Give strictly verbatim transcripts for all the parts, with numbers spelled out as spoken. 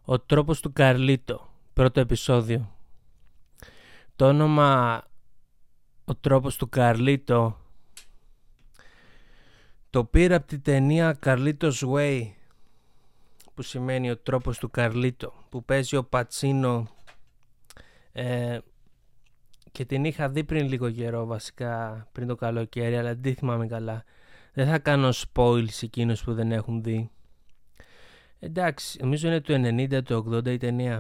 Ο τρόπος του Καρλίτο, πρώτο επεισόδιο. Το όνομα «Ο τρόπος του Καρλίτο» το πήρα από την ταινία Carlitos Way, που σημαίνει ο τρόπος του Καρλίτο, που παίζει ο Πατσίνο ε, και την είχα δει πριν λίγο καιρό, βασικά πριν το καλοκαίρι, αλλά δεν τη θυμάμαι καλά. Δεν θα κάνω spoils εκείνους που δεν έχουν δει. Εντάξει, νομίζω είναι του ενενήντα, του ογδόντα η ταινία.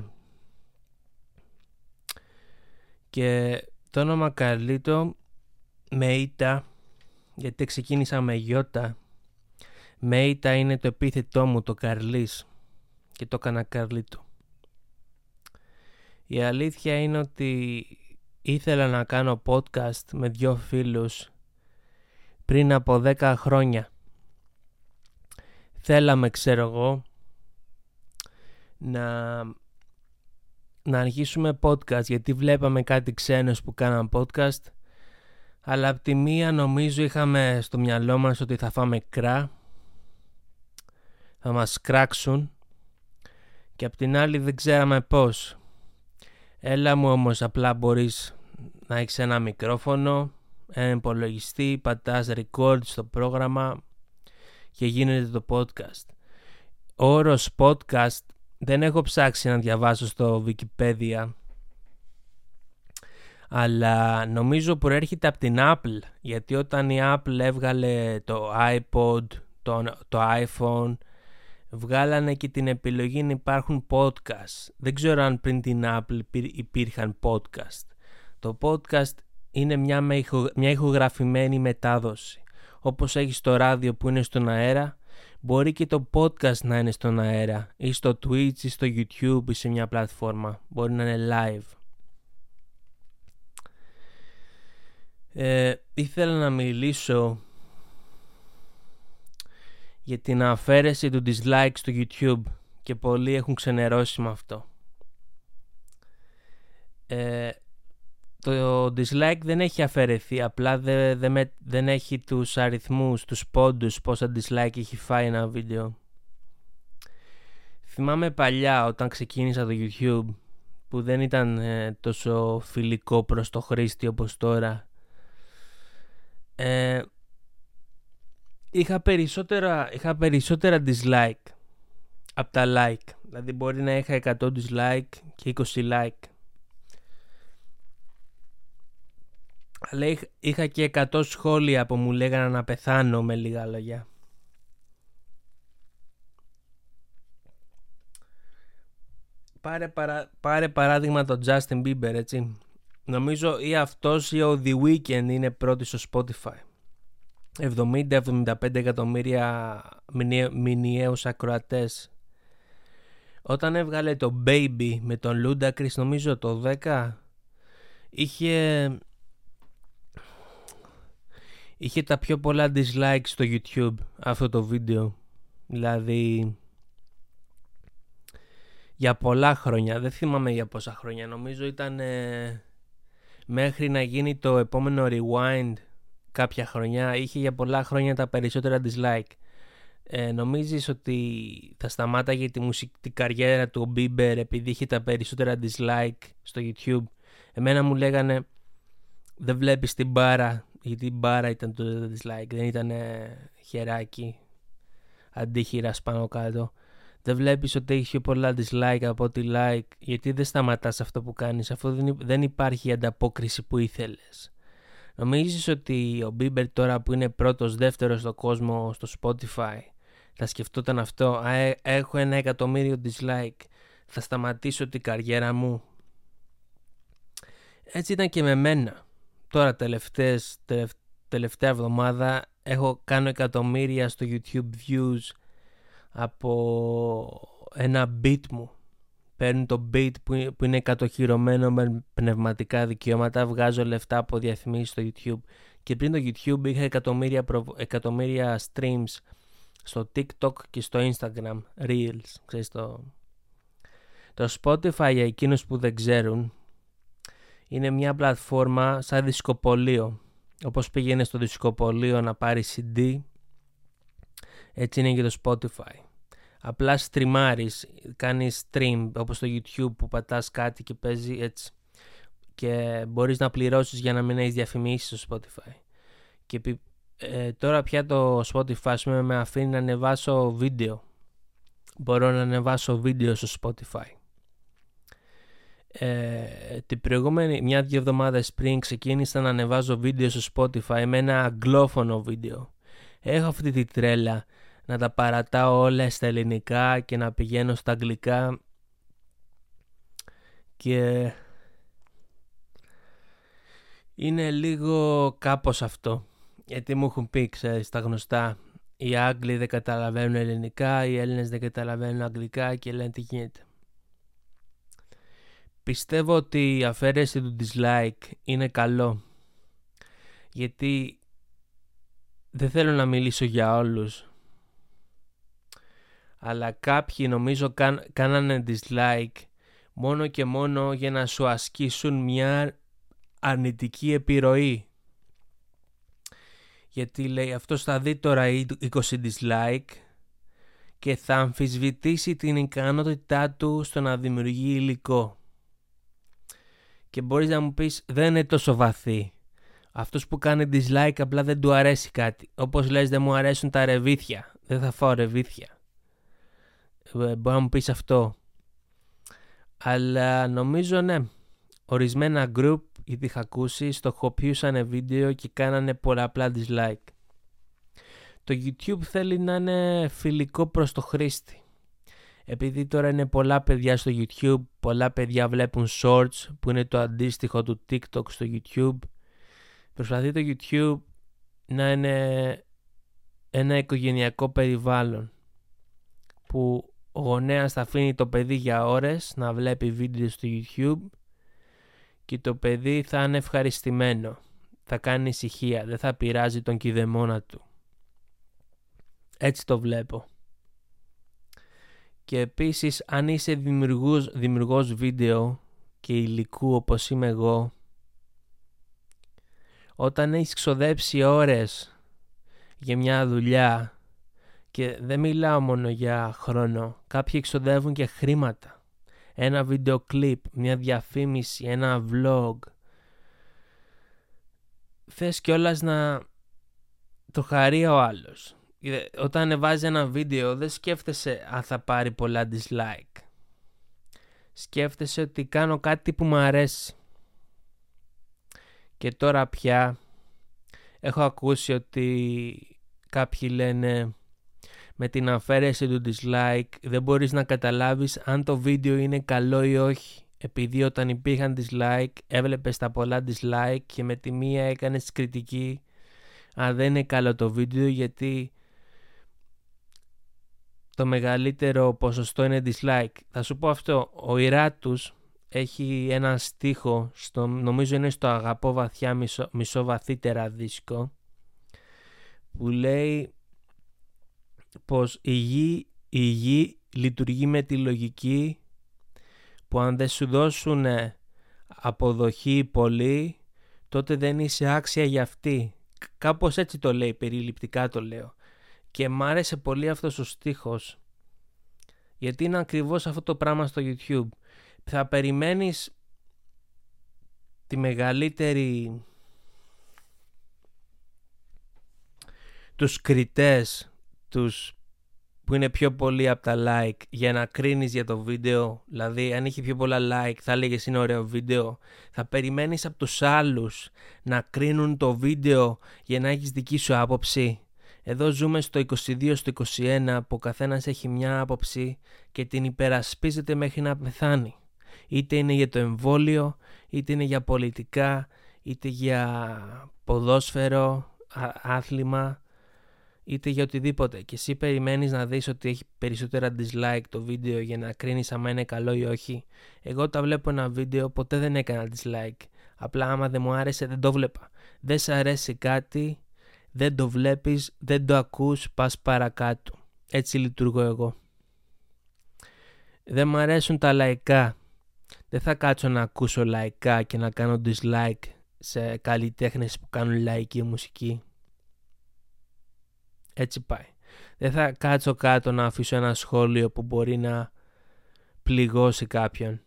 Και το όνομα Καρλίτο με ήττα, γιατί ξεκίνησα με γιώτα. Με ήττα είναι το επίθετό μου, το Καρλής, και το έκανα Καρλίτο. Η αλήθεια είναι ότι ήθελα να κάνω podcast με δυο φίλους πριν από δέκα χρόνια. Θέλαμε, ξέρω εγώ, να, να αρχίσουμε podcast, γιατί βλέπαμε κάτι ξένος που κάναν podcast, αλλά απ' τη μία νομίζω είχαμε στο μυαλό μας ότι θα φάμε κρά, θα μας κράξουν, και απ' την άλλη δεν ξέραμε πώς. Έλα μου όμως, απλά μπορείς να έχεις ένα μικρόφωνο, ένα υπολογιστή, πατάς record στο πρόγραμμα και γίνεται το podcast. Ο όρος podcast δεν έχω ψάξει να διαβάσω στο Wikipedia, αλλά νομίζω προέρχεται από την Apple, γιατί όταν η Apple έβγαλε το iPod, το, το iPhone, βγάλανε και την επιλογή να υπάρχουν podcast. Δεν ξέρω αν πριν την Apple υπήρχαν podcast. Το podcast είναι μια, μια ηχογραφημένη μετάδοση. Όπως έχεις το ράδιο που είναι στον αέρα, μπορεί και το podcast να είναι στον αέρα, ή στο Twitch ή στο YouTube ή σε μια πλατφόρμα. Μπορεί να είναι live. Ε, ήθελα να μιλήσω για την αφαίρεση του dislike στο YouTube, και πολλοί έχουν ξενερώσει με αυτό. Ε, το dislike δεν έχει αφαιρεθεί, απλά δεν, δεν, δεν έχει τους αριθμούς, τους πόντους πόσα dislike έχει φάει ένα βίντεο. Θυμάμαι παλιά όταν ξεκίνησα το YouTube, που δεν ήταν ε, τόσο φιλικό προς το χρήστη όπως τώρα. Ε, είχα, περισσότερα, είχα περισσότερα dislike από τα like. Δηλαδή μπορεί να είχα εκατό dislike και είκοσι like. Αλλά είχα, είχα και εκατό σχόλια που μου λέγανε να πεθάνω, με λίγα λόγια. Πάρε, παρα, πάρε παράδειγμα το Justin Bieber, έτσι. Νομίζω ή αυτός ή ο The Weeknd είναι πρώτοι στο Spotify. εβδομήντα με εβδομήντα πέντε εκατομμύρια μηνιαίους ακροατές. Όταν έβγαλε το Baby με τον Ludacris, νομίζω το δέκα, είχε είχε τα πιο πολλά dislikes στο YouTube αυτό το βίντεο. Δηλαδή για πολλά χρόνια, δεν θυμάμαι για πόσα χρόνια, νομίζω ήταν ε, μέχρι να γίνει το επόμενο Rewind κάποια χρονιά, είχε για πολλά χρόνια τα περισσότερα dislike. Ε, νομίζεις ότι θα σταμάταγε τη μουσική καριέρα του ο Bieber επειδή είχε τα περισσότερα dislike στο YouTube? Εμένα μου λέγανε δεν βλέπεις την μπάρα, γιατί η μπάρα ήταν το dislike, δεν ήταν ε, χεράκι αντίχειρα πάνω κάτω. Δεν βλέπεις ότι έχει πολλά dislike από ότι like, γιατί δεν σταματάς αυτό που κάνεις, αφού δεν, δεν υπάρχει η ανταπόκριση που ήθελες? Νομίζεις ότι ο Bieber τώρα που είναι πρώτος, δεύτερος στον κόσμο στο Spotify θα σκεφτόταν αυτό? Α, έχω ένα εκατομμύριο dislike, θα σταματήσω την καριέρα μου? Έτσι ήταν και με μένα. Τώρα τελευταίες, τελευ, τελευταία εβδομάδα έχω κάνω εκατομμύρια στο YouTube views από ένα beat μου. Παίρνω το beat που, που είναι κατοχυρωμένο με πνευματικά δικαιώματα, βγάζω λεφτά από διαφημίσεις στο YouTube. Και πριν το YouTube είχα εκατομμύρια, προ, εκατομμύρια streams στο TikTok και στο Instagram Reels. Ξέρεις, το... το Spotify, για εκείνους που δεν ξέρουν, είναι μια πλατφόρμα σαν δισκοπωλείο. Όπως πήγαινε στο δισκοπωλείο να πάρει σι ντι, έτσι είναι και το Spotify. Απλά στριμάρεις, κάνεις stream όπως στο YouTube που πατάς κάτι και παίζει έτσι. Και μπορείς να πληρώσεις για να μην έχεις διαφημίσεις στο Spotify. Και ε, τώρα πια το Spotify με αφήνει να ανεβάσω βίντεο. Μπορώ να ανεβάσω βίντεο στο Spotify. Ε, την προηγούμενη μια-δυο εβδομάδες πριν ξεκίνησα να ανεβάζω βίντεο στο Spotify με ένα αγγλόφωνο βίντεο. Έχω αυτή τη τρέλα να τα παρατάω όλα στα ελληνικά και να πηγαίνω στα αγγλικά και είναι λίγο κάπως αυτό, γιατί μου έχουν πει, ξέρεις, τα γνωστά, οι Άγγλοι δεν καταλαβαίνουν ελληνικά, οι Έλληνες δεν καταλαβαίνουν αγγλικά και λένε τι γίνεται. Πιστεύω ότι η αφαίρεση του dislike είναι καλό, γιατί δεν θέλω να μιλήσω για όλους, αλλά κάποιοι νομίζω κάν, κάνανε dislike μόνο και μόνο για να σου ασκήσουν μια αρνητική επιρροή. Γιατί λέει αυτός θα δει τώρα είκοσι dislike και θα αμφισβητήσει την ικανότητά του στο να δημιουργεί υλικό. Και μπορείς να μου πεις δεν είναι τόσο βαθύ. Αυτός που κάνει dislike απλά δεν του αρέσει κάτι. Όπως λες δεν μου αρέσουν τα ρεβίθια. Δεν θα φάω ρεβίθια. Μπορεί να μου πεις αυτό. Αλλά νομίζω ναι. Ορισμένα group, γιατί είχα ακούσει, στοχοποιούσανε βίντεο και κάνανε πολλαπλά dislike. Το YouTube θέλει να είναι φιλικό προς το χρήστη. Επειδή τώρα είναι πολλά παιδιά στο YouTube, πολλά παιδιά βλέπουν shorts που είναι το αντίστοιχο του TikTok στο YouTube. Προσπαθεί το YouTube να είναι ένα οικογενειακό περιβάλλον που ο γονέας θα αφήνει το παιδί για ώρες να βλέπει βίντεο στο YouTube και το παιδί θα είναι ευχαριστημένο, θα κάνει ησυχία, δεν θα πειράζει τον κηδεμόνα του. Έτσι το βλέπω. Και επίσης αν είσαι δημιουργός, δημιουργός βίντεο και υλικού όπως είμαι εγώ, όταν έχεις ξοδέψει ώρες για μια δουλειά, και δεν μιλάω μόνο για χρόνο, κάποιοι ξοδεύουν και χρήματα, ένα βίντεο κλιπ, μια διαφήμιση, ένα vlog, θες κιόλας να το χαρεί ο άλλος. Όταν ανεβάζει ένα βίντεο δεν σκέφτεσαι αν θα πάρει πολλά dislike. Σκέφτεσαι ότι κάνω κάτι που μου αρέσει. Και τώρα πια έχω ακούσει ότι κάποιοι λένε με την αφαίρεση του dislike δεν μπορείς να καταλάβεις αν το βίντεο είναι καλό ή όχι. Επειδή όταν υπήρχαν dislike έβλεπες τα πολλά dislike και με τη μία έκανες κριτική αν δεν είναι καλό το βίντεο, γιατί το μεγαλύτερο ποσοστό είναι dislike. Θα σου πω αυτό, ο Ηράτους έχει ένα στίχο, στο, νομίζω είναι στο Αγαπώ βαθιά μισό, μισό βαθύτερα δίσκο, που λέει πως η γη, η γη λειτουργεί με τη λογική που αν δεν σου δώσουν αποδοχή πολύ, τότε δεν είσαι άξια για αυτή. Κάπως έτσι το λέει, περιληπτικά το λέω. Και μ' άρεσε πολύ αυτός ο στίχος, γιατί είναι ακριβώς αυτό το πράγμα στο YouTube. Θα περιμένεις τη μεγαλύτερη, τους κριτές, τους που είναι πιο πολλοί από τα like για να κρίνεις για το βίντεο. Δηλαδή αν είχε πιο πολλά like θα έλεγες είναι ωραίο βίντεο. Θα περιμένεις από τους άλλους να κρίνουν το βίντεο για να έχεις δική σου άποψη. Εδώ ζούμε στο είκοσι δύο, στο είκοσι ένα που ο καθένας έχει μια άποψη και την υπερασπίζεται μέχρι να πεθάνει. Είτε είναι για το εμβόλιο, είτε είναι για πολιτικά, είτε για ποδόσφαιρο, άθλημα, είτε για οτιδήποτε. Και εσύ περιμένεις να δεις ότι έχει περισσότερα dislike το βίντεο για να κρίνεις άμα είναι καλό ή όχι. Εγώ όταν βλέπω ένα βίντεο ποτέ δεν έκανα dislike. Απλά άμα δεν μου άρεσε δεν το βλέπα. Δεν σ' αρέσει κάτι, δεν το βλέπεις, δεν το ακούς, πας παρακάτω. Έτσι λειτουργώ εγώ. Δεν μου αρέσουν τα λαϊκά. Δεν θα κάτσω να ακούσω λαϊκά και να κάνω dislike σε καλλιτέχνες που κάνουν λαϊκή μουσική. Έτσι πάει. Δεν θα κάτσω κάτω να αφήσω ένα σχόλιο που μπορεί να πληγώσει κάποιον.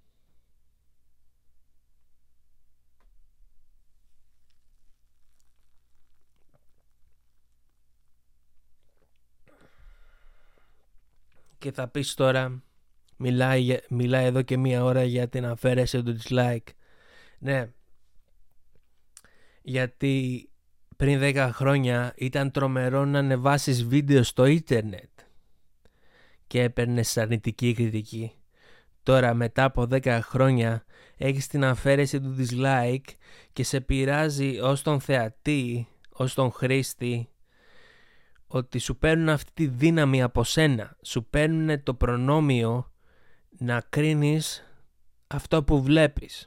Και θα πεις τώρα, μιλάει, μιλάει εδώ και μία ώρα για την αφαίρεση του dislike. Ναι, γιατί πριν δέκα χρόνια ήταν τρομερό να ανεβάσεις βίντεο στο ίντερνετ και έπαιρνες αρνητική κριτική. Τώρα μετά από δέκα χρόνια έχεις την αφαίρεση του dislike και σε πειράζει ως τον θεατή, ως τον χρήστη, ότι σου παίρνουν αυτή τη δύναμη από σένα. Σου παίρνουν το προνόμιο να κρίνεις αυτό που βλέπεις.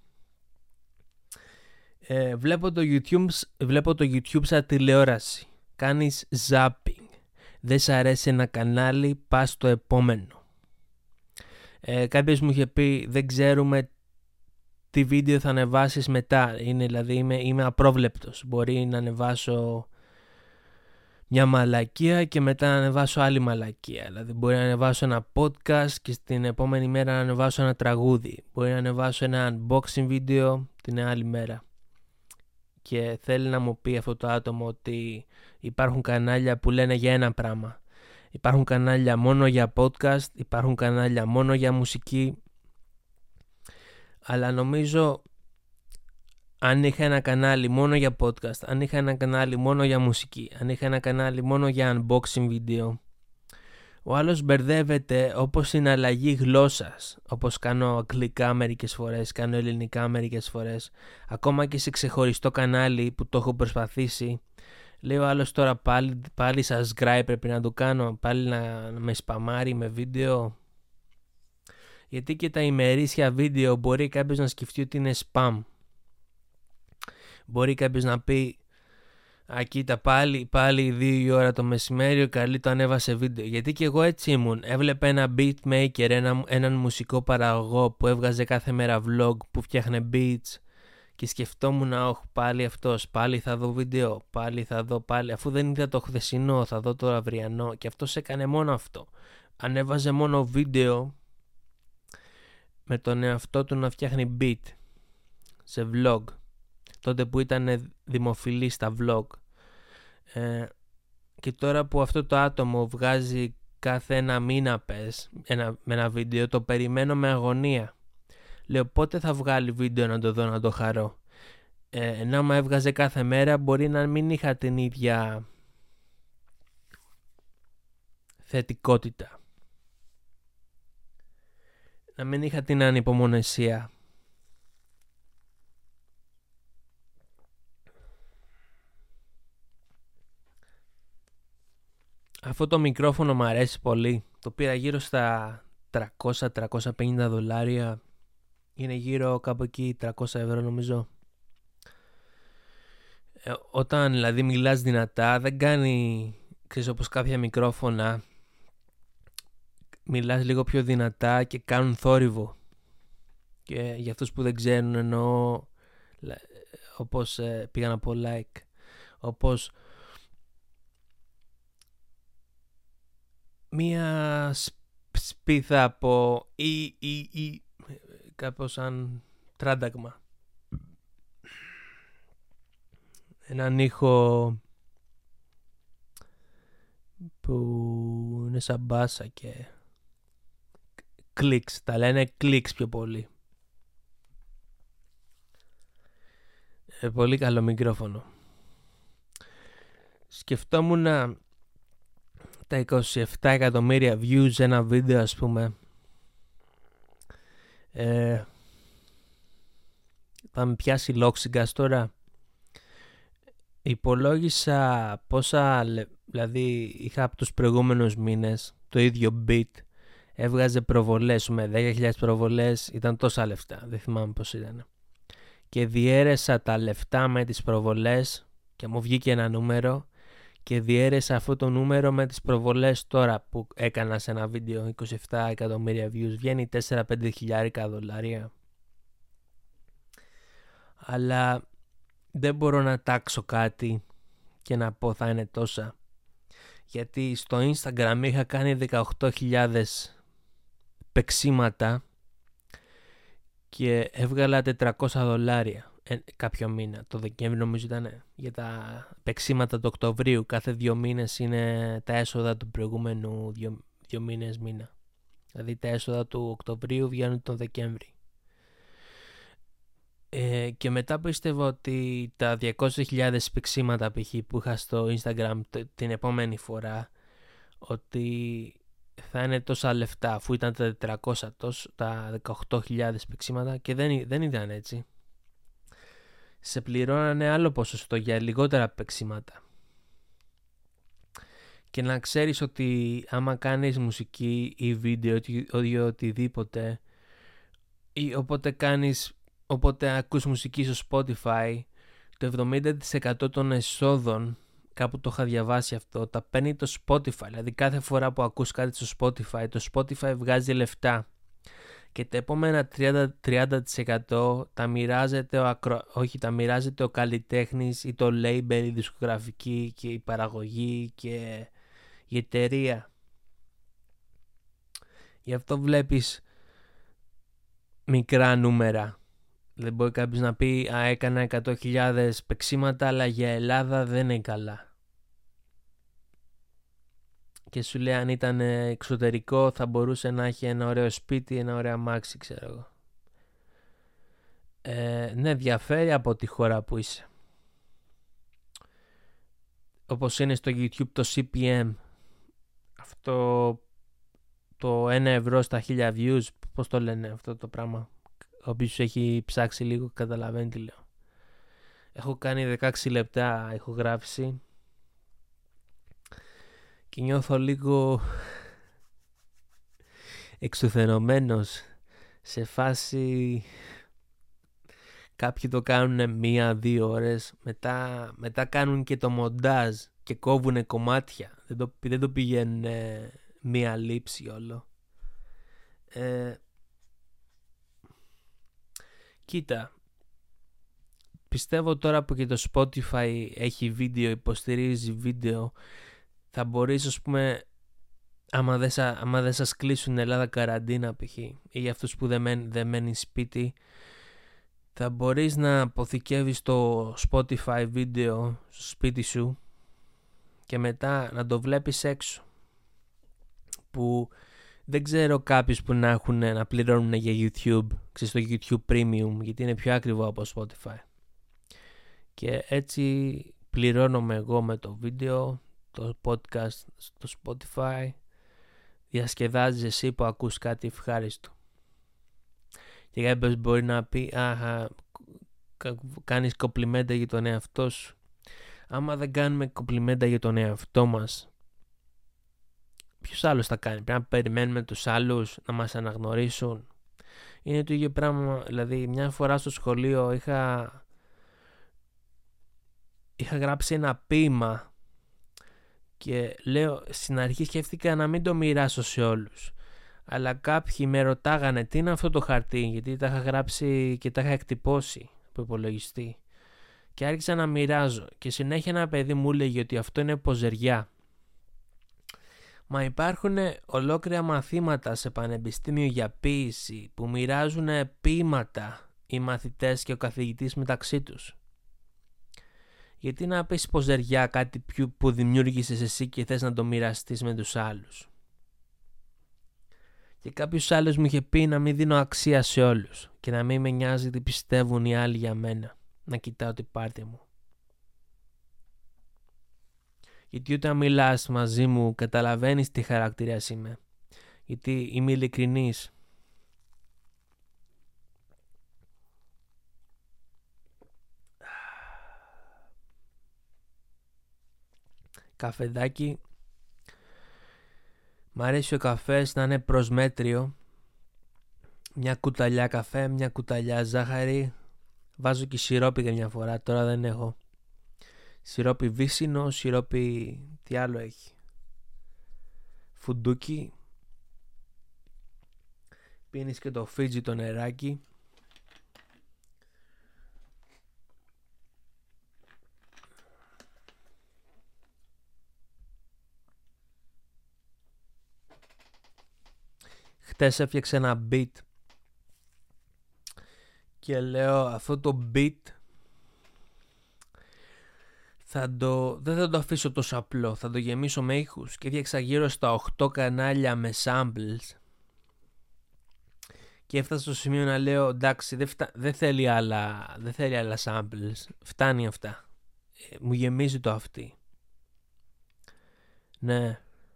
Ε, βλέπω, το YouTube, βλέπω το YouTube σαν τηλεόραση. Κάνεις zapping. Δεν σ' αρέσει ένα κανάλι, πας στο επόμενο. Ε, κάποιος μου είχε πει, δεν ξέρουμε τι βίντεο θα ανεβάσεις μετά. Είναι, δηλαδή είμαι, είμαι απρόβλεπτος. Μπορεί να ανεβάσω μια μαλακία και μετά να ανεβάσω άλλη μαλακία. Δηλαδή μπορεί να ανεβάσω ένα podcast και στην επόμενη μέρα να ανεβάσω ένα τραγούδι. Μπορεί να ανεβάσω ένα unboxing βίντεο την άλλη μέρα. Και θέλει να μου πει αυτό το άτομο ότι υπάρχουν κανάλια που λένε για ένα πράγμα. Υπάρχουν κανάλια μόνο για podcast, υπάρχουν κανάλια μόνο για μουσική. Αλλά νομίζω αν είχα ένα κανάλι μόνο για podcast, αν είχα ένα κανάλι μόνο για μουσική, αν είχα ένα κανάλι μόνο για unboxing βίντεο, ο άλλος μπερδεύεται όπως είναι αλλαγή γλώσσας. Όπως κάνω αγγλικά μερικές φορές, κάνω ελληνικά μερικές φορές. Ακόμα και σε ξεχωριστό κανάλι που το έχω προσπαθήσει, λέει ο άλλος τώρα πάλι, πάλι subscribe πρέπει να το κάνω, πάλι να, να με σπαμάρει με βίντεο. Γιατί και τα ημερήσια βίντεο μπορεί κάποιος να σκεφτεί ότι είναι spam. Μπορεί κάποιος να πει «Α, κοίτα πάλι, πάλι δύο η ώρα το μεσημέρι ο Καρλί το ανέβασε βίντεο». Γιατί και εγώ έτσι ήμουν. Έβλεπα ένα beatmaker, ένα, έναν μουσικό παραγωγό που έβγαζε κάθε μέρα vlog που φτιάχνε beats και σκεφτόμουν «Ωχ, πάλι αυτός, πάλι θα δω βίντεο, πάλι θα δω πάλι». Αφού δεν είδα το χθεσινό, θα δω το αυριανό. Και αυτός έκανε μόνο αυτό. Ανέβαζε μόνο βίντεο με τον εαυτό του να φτιάχνει beat σε vlog. Τότε που ήταν δημοφιλή στα vlog. Ε, και τώρα που αυτό το άτομο βγάζει κάθε ένα μήνα πες ένα, με ένα βίντεο, το περιμένω με αγωνία. Λέω πότε θα βγάλει βίντεο να το δω, να το χαρώ. Ε, ενώ άμα έβγαζε κάθε μέρα μπορεί να μην είχα την ίδια θετικότητα. Να μην είχα την ανυπομονησία. Αυτό το μικρόφωνο μου αρέσει πολύ. Το πήρα γύρω στα τριακόσια με τριακόσια πενήντα δολάρια. Είναι γύρω κάπου εκεί τριακόσια ευρώ νομίζω. Ε, όταν δηλαδή μιλάς δυνατά δεν κάνει, ξέρεις, όπως κάποια μικρόφωνα. Μιλάς λίγο πιο δυνατά και κάνουν θόρυβο. Και για αυτούς που δεν ξέρουν εννοώ, όπως ε, πήγα να πω like, όπως μία σπίθα από ή ή ή κάπως σαν τράνταγμα. Έναν ήχο που είναι σαν μπάσα και κλικς, τα λένε κλικς πιο πολύ. Ε, πολύ καλό μικρόφωνο. Σκεφτόμουν τα είκοσι επτά εκατομμύρια views ένα βίντεο, ας πούμε. Ε, θα με πιάσει λόξιγκας τώρα. Υπολόγισα πόσα, δηλαδή είχα από τους προηγούμενους μήνες το ίδιο beat. Έβγαζε προβολές με δέκα χιλιάδες προβολές, ήταν τόσα λεφτά, δεν θυμάμαι πώς ήταν. Και διέρεσα τα λεφτά με τις προβολές και μου βγήκε ένα νούμερο και διέρεσα αυτό το νούμερο με τις προβολές τώρα που έκανα σε ένα βίντεο είκοσι επτά εκατομμύρια views. Βγαίνει τέσσερα με πέντε χιλιάρικα δολάρια. Αλλά δεν μπορώ να τάξω κάτι και να πω θα είναι τόσα. γιατί στο Instagram είχα κάνει δεκαοκτώ χιλιάδες παίξιματα και έβγαλα τετρακόσια δολάρια ε, κάποιο μήνα. Το Δεκέμβρη νομίζω ήταν για τα παίξιματα του Οκτωβρίου. Κάθε δύο μήνες είναι τα έσοδα του προηγούμενου δύο, δύο μήνες μήνα. Δηλαδή τα έσοδα του Οκτωβρίου βγαίνουν τον Δεκέμβρη. Ε, και μετά πίστευα ότι τα διακόσιες χιλιάδες παίξιματα π.χ. που είχα στο Instagram την επόμενη φορά, ότι θα είναι τόσα λεφτά, αφού ήταν τα τετρακόσια, τόσο, τα δεκαοκτώ χιλιάδες παίξιματα, και δεν, δεν ήταν έτσι. Σε πληρώνανε άλλο ποσοστό για λιγότερα παίξιματα. Και να ξέρεις ότι άμα κάνεις μουσική ή βίντεο ή οτιδήποτε, ή όποτε κάνεις, όποτε ακούς μουσική στο Spotify, το εβδομήντα τοις εκατό των εσόδων, κάπου το είχα διαβάσει αυτό, τα παίρνει το Spotify. Δηλαδή κάθε φορά που ακούς κάτι στο Spotify, το Spotify βγάζει λεφτά. Και τα επόμενα τριάντα, τριάντα τοις εκατό τα μοιράζεται ο, ακρο... Όχι, τα μοιράζεται ο καλλιτέχνης ή το label, η δισκογραφική και η παραγωγή και η εταιρεία. Γι' αυτό βλέπεις μικρά νούμερα. Δεν μπορεί κάποιος να πει «Α, έκανα εκατό χιλιάδες παίξιματα, αλλά για Ελλάδα δεν είναι καλά». Και σου λέει αν ήταν εξωτερικό θα μπορούσε να έχει ένα ωραίο σπίτι, ένα ωραίο αμάξι, ξέρω εγώ. Ε, ναι, διαφέρει από τη χώρα που είσαι. Όπως είναι στο YouTube το σι πι εμ. Αυτό το ένα ευρώ στα χίλια views, πώς το λένε αυτό το πράγμα. Όποιος έχει ψάξει λίγο καταλαβαίνει τι λέω. Έχω κάνει δεκαέξι λεπτά ηχογράφηση και νιώθω λίγο εξουθενωμένος, σε φάση κάποιοι το κάνουν μία-δύο ώρες, μετά, μετά κάνουν και το μοντάζ και κόβουν κομμάτια, δεν το, δεν το πηγαίνουν ε, μία λήψη όλο. ε, Κοίτα, πιστεύω τώρα που και το Spotify έχει βίντεο, υποστηρίζει βίντεο, θα μπορείς, ας πούμε, άμα δεν, σα, άμα δεν σας κλείσουν Ελλάδα καραντίνα π.χ. ή για αυτούς που δεν, μεν, δεν μένει σπίτι, θα μπορείς να αποθηκεύεις το Spotify βίντεο στο σπίτι σου και μετά να το βλέπεις έξω. Που δεν ξέρω κάποιους που να έχουν να πληρώνουν για YouTube, ξέρεις, το YouTube Premium, γιατί είναι πιο ακριβό από Spotify. Και έτσι πληρώνομαι εγώ με το βίντεο, το podcast στο Spotify. Διασκεδάζεις εσύ που ακούς κάτι ευχάριστο. Και κάποιος μπορεί να πει «Αχα, κάνεις κομπλιμέντα για τον εαυτό σου». Άμα δεν κάνουμε κομπλιμέντα για τον εαυτό μας, ποιος άλλος θα κάνει? Πρέπει να περιμένουμε τους άλλους να μας αναγνωρίσουν. Είναι το ίδιο πράγμα. Δηλαδή μια φορά στο σχολείο είχα είχα γράψει ένα ποίημα και λέω, στην αρχή σκέφτηκα να μην το μοιράσω σε όλους, αλλά κάποιοι με ρωτάγανε τι είναι αυτό το χαρτί, γιατί τα είχα γράψει και τα είχα εκτυπώσει από υπολογιστή, και άρχισα να μοιράζω και συνέχεια ένα παιδί μου έλεγε ότι αυτό είναι ποζεριά. Μα υπάρχουν ολόκληρα μαθήματα σε πανεπιστήμιο για ποίηση που μοιράζουν ποίηματα οι μαθητές και ο καθηγητής μεταξύ τους. Γιατί να πεις ποζεριά κάτι που δημιούργησες εσύ και θες να το μοιραστείς με τους άλλους? Και κάποιος άλλος μου είχε πει να μην δίνω αξία σε όλους και να μην με νοιάζει τι πιστεύουν οι άλλοι για μένα, να κοιτάω την πάρτι μου. Γιατί όταν μιλάς μαζί μου καταλαβαίνεις τι χαρακτήρας είμαι, γιατί είμαι ειλικρινής. Καφεδάκι. Μ' αρέσει ο καφές να είναι προσμέτριο. Μια κουταλιά καφέ, μια κουταλιά ζάχαρη. Βάζω και σιρόπι για μια φορά, τώρα δεν έχω. Σιρόπι βύσσινο, σιρόπι... τι άλλο έχει? Φουντούκι. Πίνεις και το Φίτζι το νεράκι. χτες έφτιαξα ένα beat και λέω αυτό το beat θα το, δεν θα το αφήσω τόσο απλό, θα το γεμίσω με ήχους και έφτιαξα γύρω στα οκτώ κανάλια με samples και έφτασα στο σημείο να λέω εντάξει δεν, φτα... δεν, θέλει, άλλα... δεν θέλει άλλα samples, φτάνει αυτά, ε, μου γεμίζει το αυτή. Ναι.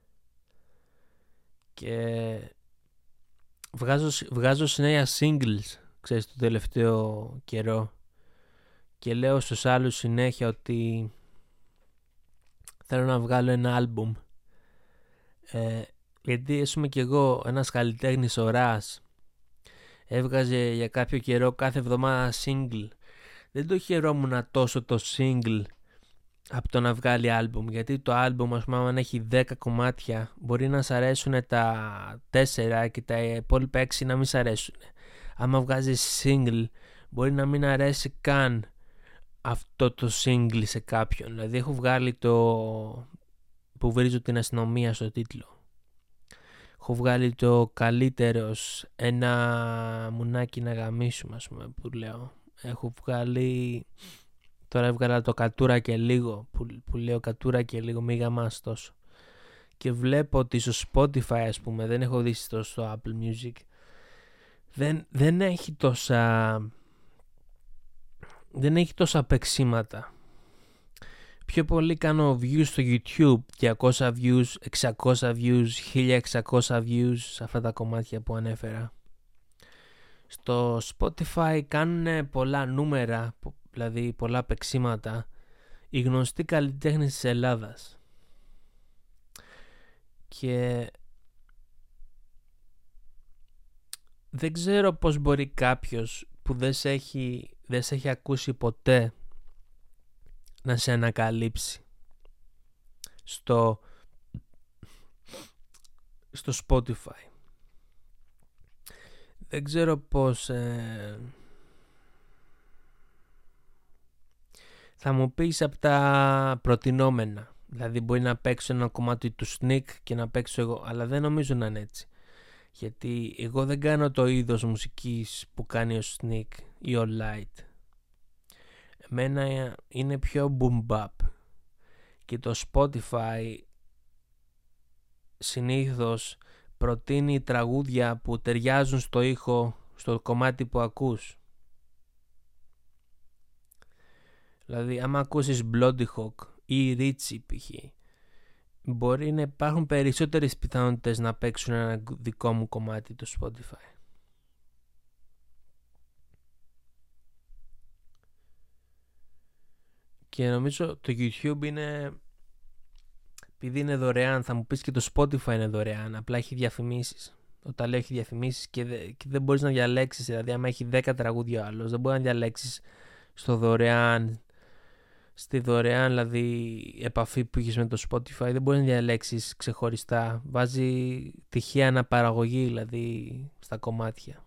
Και βγάζω, βγάζω συνέχεια singles, ξέρεις, το τελευταίο καιρό και λέω στους άλλους συνέχεια ότι θέλω να βγάλω ένα άλμπουμ, ε, γιατί ας πούμε κι εγώ ένας καλλιτέχνης ο Ρας έβγαζε για κάποιο καιρό κάθε εβδομάδα single. Δεν το χαιρόμουν τόσο το single από το να βγάλει άλμπουμ, γιατί το άλμπουμ ας πούμε αν έχει δέκα κομμάτια μπορεί να σ' αρέσουν τα τέσσερα και τα υπόλοιπα έξι να μην σ' αρέσουν. Άμα βγάζεις single μπορεί να μην αρέσει καν αυτό το single σε κάποιον. Δηλαδή έχω βγάλει το που βρίζω την αστυνομία στο τίτλο, έχω βγάλει το καλύτερος, ένα μουνάκι να γαμίσουμε ας πούμε που λέω, έχω βγάλει, τώρα έβγαλα το κατούρα και λίγο που, που λέω κατούρα και λίγο μη γαμάς τόσο, και βλέπω ότι στο Spotify ας πούμε, δεν έχω δει στο, στο Apple Music, δεν, δεν έχει τόσα δεν έχει τόσα παίξήματα. Πιο πολύ κάνω views στο YouTube, διακόσια views, εξακόσια views, χίλια εξακόσια views σε αυτά τα κομμάτια που ανέφερα. Στο Spotify κάνουν πολλά νούμερα, δηλαδή πολλά παίξηματα, οι γνωστοί καλλιτέχνες της Ελλάδας. Και δεν ξέρω πώς μπορεί κάποιος που δεν σε έχει, δεν σε έχει ακούσει ποτέ να σε ανακαλύψει στο, στο Spotify. Δεν ξέρω πώς ε, θα μου πεις από τα προτινόμενα. Δηλαδή μπορεί να παίξω ένα κομμάτι του Sneak και να παίξω εγώ, αλλά δεν νομίζω να είναι έτσι. Γιατί εγώ δεν κάνω το είδος μουσικής που κάνει ο Sneak ή ο Light. Εμένα είναι πιο boom bap και το Spotify συνήθως προτείνει τραγούδια που ταιριάζουν στο ήχο, στο κομμάτι που ακούς. Δηλαδή άμα ακούσεις Bloody Hawk ή Ritchie π.χ. μπορεί να υπάρχουν περισσότερες πιθανότητες να παίξουν ένα δικό μου κομμάτι το Spotify. Και νομίζω το YouTube είναι, επειδή είναι δωρεάν, θα μου πεις και το Spotify είναι δωρεάν, απλά έχει διαφημίσεις. Όταν λέω έχει διαφημίσεις και, δε, και δεν μπορείς να διαλέξεις, δηλαδή άμα έχει δέκα τραγούδια ο άλλος, δεν μπορεί να διαλέξεις στο δωρεάν, στη δωρεάν δηλαδή επαφή που έχεις με το Spotify, δεν μπορείς να διαλέξεις ξεχωριστά, βάζει τυχαία αναπαραγωγή δηλαδή στα κομμάτια.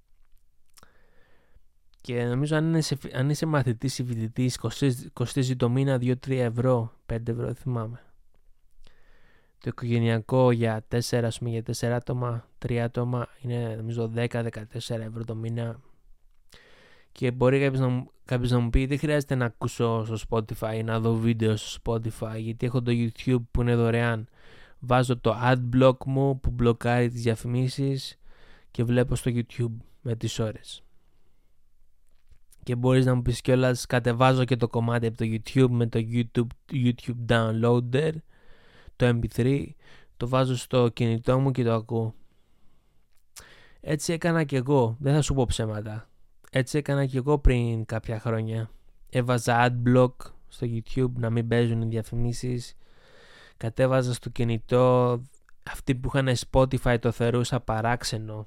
Και νομίζω αν, είναι σε, αν είσαι μαθητής ή φοιτητής κοστίζει, κοστίζει το μήνα δύο με τρία ευρώ, πέντε ευρώ δεν θυμάμαι. Το οικογενειακό για τέσσερα, ας πούμε, για τέσσερα άτομα, τρία άτομα είναι νομίζω δέκα με δεκατέσσερα ευρώ το μήνα. Και μπορεί κάποιος να, κάποιος να μου πει δεν χρειάζεται να ακούσω στο Spotify ή να δω βίντεο στο Spotify, γιατί έχω το YouTube που είναι δωρεάν. Βάζω το adblock μου που μπλοκάρει τις διαφημίσεις και βλέπω στο YouTube με τις ώρες. Και μπορείς να μου πεις κιόλας, κατεβάζω και το κομμάτι από το YouTube με το YouTube, YouTube Downloader, το εμ πι θρι, το βάζω στο κινητό μου και το ακούω. Έτσι έκανα κι εγώ, δεν θα σου πω ψέματα. Έτσι έκανα κι εγώ πριν κάποια χρόνια. Έβαζα adblock στο YouTube να μην παίζουν οι διαφημίσεις. Κατέβαζα στο κινητό, αυτοί που είχαν Spotify το θεωρούσα παράξενο.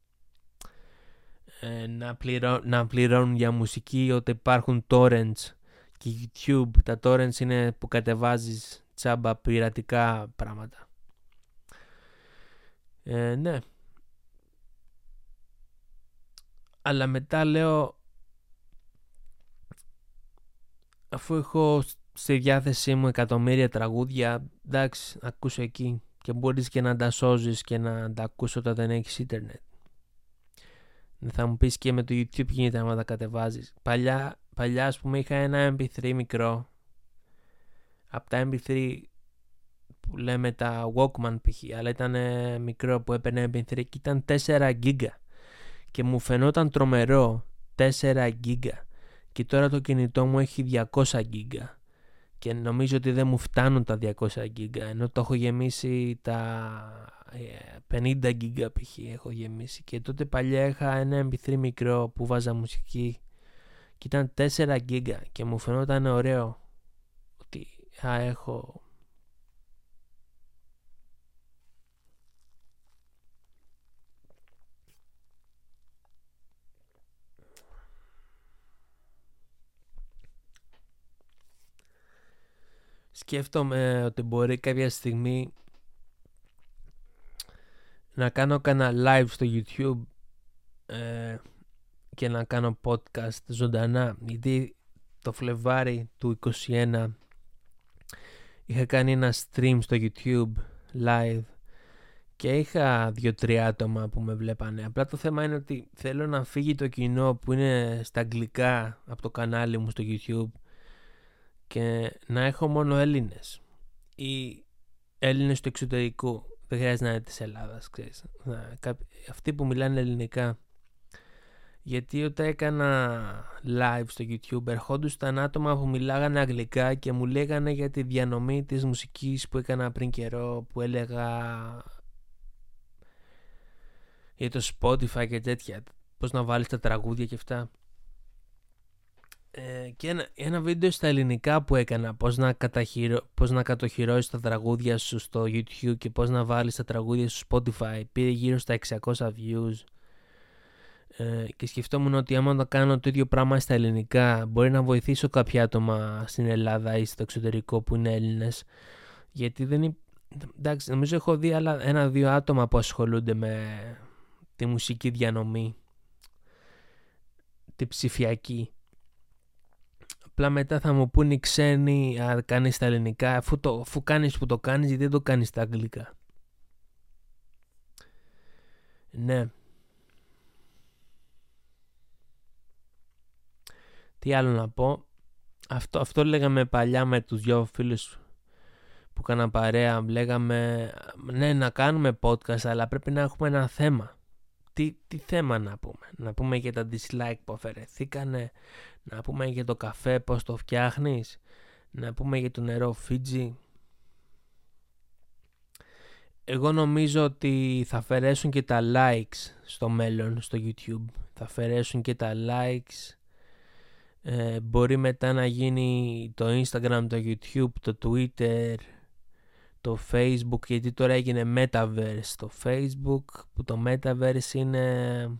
Να, πληρώ, να πληρώνουν για μουσική, ότι υπάρχουν torrents και YouTube. Τα torrents είναι που κατεβάζεις τσάμπα πειρατικά πράγματα. Ε, ναι. Αλλά μετά λέω, αφού έχω στη διάθεσή μου εκατομμύρια τραγούδια, εντάξει, ακούσω εκεί. και μπορείς και να τα σώζεις και να τα ακούς όταν δεν έχεις ίντερνετ. Θα μου πεις και με το YouTube γίνεται άμα τα κατεβάζεις. Παλιά, παλιά ας πούμε είχα ένα εμ πι θρι μικρό, από τα εμ πι θρι που λέμε τα Walkman π.χ. αλλά ήταν μικρό που έπαιρνε εμ πι θρι και ήταν τέσσερα γίγκα και μου φαινόταν τρομερό τέσσερα γίγκα, και τώρα το κινητό μου έχει διακόσια γίγκα και νομίζω ότι δεν μου φτάνουν τα διακόσια γίγκα, ενώ το έχω γεμίσει τα πενήντα γίγκα π.χ. έχω γεμίσει. Και τότε παλιά είχα ένα εμ πι θρι μικρό που βάζα μουσική και ήταν τέσσερα γίγκα και μου φαινόταν ωραίο ότι α, έχω σκέφτομαι ότι μπορεί κάποια στιγμή να κάνω κανένα live στο YouTube ε, και να κάνω podcast ζωντανά, γιατί το Φλεβάρι του είκοσι ένα είχα κάνει ένα stream στο YouTube live και είχα δύο-τρία άτομα που με βλέπανε. Απλά το θέμα είναι ότι θέλω να φύγει το κοινό που είναι στα αγγλικά από το κανάλι μου στο YouTube και να έχω μόνο Έλληνες ή Έλληνες του εξωτερικού. Δεν χρειάζεται να είναι της Ελλάδας, ξέρεις. Να, κάποιοι, αυτοί που μιλάνε ελληνικά. Γιατί όταν έκανα live στο YouTube ερχόντουσαν άτομα που μιλάγανε αγγλικά και μου λέγανε για τη διανομή της μουσικής που έκανα πριν καιρό, που έλεγα για το Spotify και τέτοια, πώς να βάλεις τα τραγούδια και αυτά. Ε, και ένα, ένα βίντεο στα ελληνικά που έκανα, πώς να, καταχειρω, πώς να κατοχυρώσεις τα τραγούδια σου στο YouTube και πώς να βάλεις τα τραγούδια σου στο Spotify, πήρε γύρω στα εξακόσια views. Ε, και σκεφτόμουν ότι άμα το κάνω το ίδιο πράγμα στα ελληνικά μπορεί να βοηθήσω κάποια άτομα στην Ελλάδα ή στο εξωτερικό που είναι Έλληνες, γιατί δεν είναι, εντάξει, νομίζω έχω δει άλλα ένα-δύο άτομα που ασχολούνται με τη μουσική διανομή, τη ψηφιακή. Απλά μετά θα μου πούν οι ξένοι, α, κάνεις τα ελληνικά, αφού, το, αφού κάνεις που το κάνεις, γιατί δεν το κάνεις στα αγγλικά. Ναι. Τι άλλο να πω. Αυτό, αυτό λέγαμε παλιά με τους δυο φίλους που κάνα παρέα. Λέγαμε, ναι, να κάνουμε podcast, αλλά πρέπει να έχουμε ένα θέμα. Τι, τι θέμα να πούμε. Να πούμε για τα dislike που αφαιρεθήκανε. Να πούμε για το καφέ πώς το φτιάχνεις. Να πούμε για το νερό Φίτζι. Εγώ νομίζω ότι θα αφαιρέσουν και τα likes στο μέλλον στο YouTube. Θα αφαιρέσουν και τα likes. Ε, μπορεί μετά να γίνει το Instagram, το YouTube, το Twitter, το Facebook, γιατί τώρα έγινε Metaverse το Facebook, που το Metaverse είναι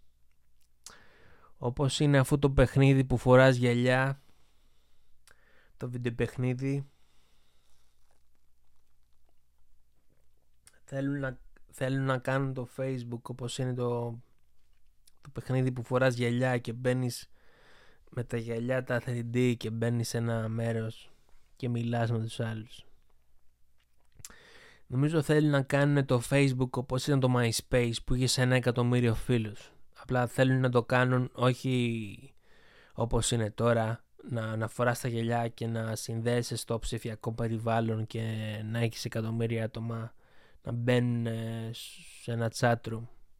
όπως είναι αυτό το παιχνίδι που φοράς γυαλιά, το βιντεοπαιχνίδι. Θέλουν να, θέλουν να κάνουν το Facebook όπως είναι το, το παιχνίδι που φοράς γυαλιά και μπαίνεις με τα γυαλιά τα θρι ντι και μπαίνεις σε ένα μέρος και μιλάς με τους άλλους. Νομίζω θέλουν να κάνουν το Facebook όπως ήταν το MySpace που είχε ένα εκατομμύριο φίλους. Απλά θέλουν να το κάνουν όχι όπως είναι τώρα, να, να φοράς τα γυαλιά και να συνδέεσαι στο ψηφιακό περιβάλλον και να έχεις εκατομμύρια άτομα να μπαίνουν σε ένα chatroom.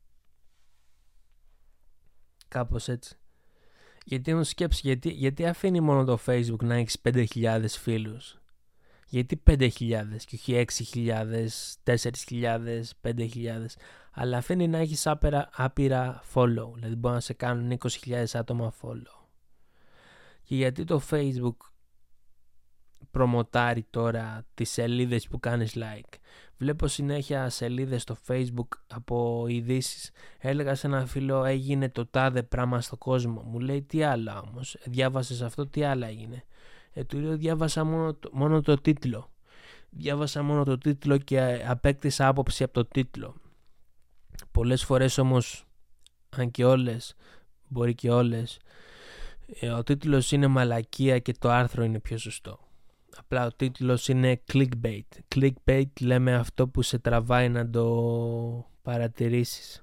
Κάπως έτσι. Γιατί μου σκέψει, γιατί, γιατί αφήνει μόνο το Facebook να έχεις πέντε χιλιάδες φίλους? Γιατί πέντε χιλιάδες και όχι έξι χιλιάδες, τέσσερις χιλιάδες, πέντε χιλιάδες? Αλλά αφήνει να έχεις άπειρα, άπειρα follow. Δηλαδή μπορεί να σε κάνουν είκοσι χιλιάδες άτομα follow. Και γιατί το Facebook προμοτάρει τώρα τις σελίδες που κάνεις like? Βλέπω συνέχεια σελίδες στο Facebook από ειδήσεις. Έλεγα σε ένα φίλο, έγινε το τάδε πράγμα στο κόσμο. Μου λέει, τι άλλα όμως? Διάβασες αυτό, τι άλλα έγινε? Ε, του λέω, διάβασα μόνο το, μόνο το τίτλο. Διάβασα μόνο το τίτλο και απέκτησα άποψη από το τίτλο. Πολλές φορές όμως, αν και όλες, μπορεί και όλες, ε, ο τίτλος είναι μαλακία και το άρθρο είναι πιο σωστό. Απλά ο τίτλος είναι clickbait. Clickbait λέμε αυτό που σε τραβάει να το παρατηρήσεις.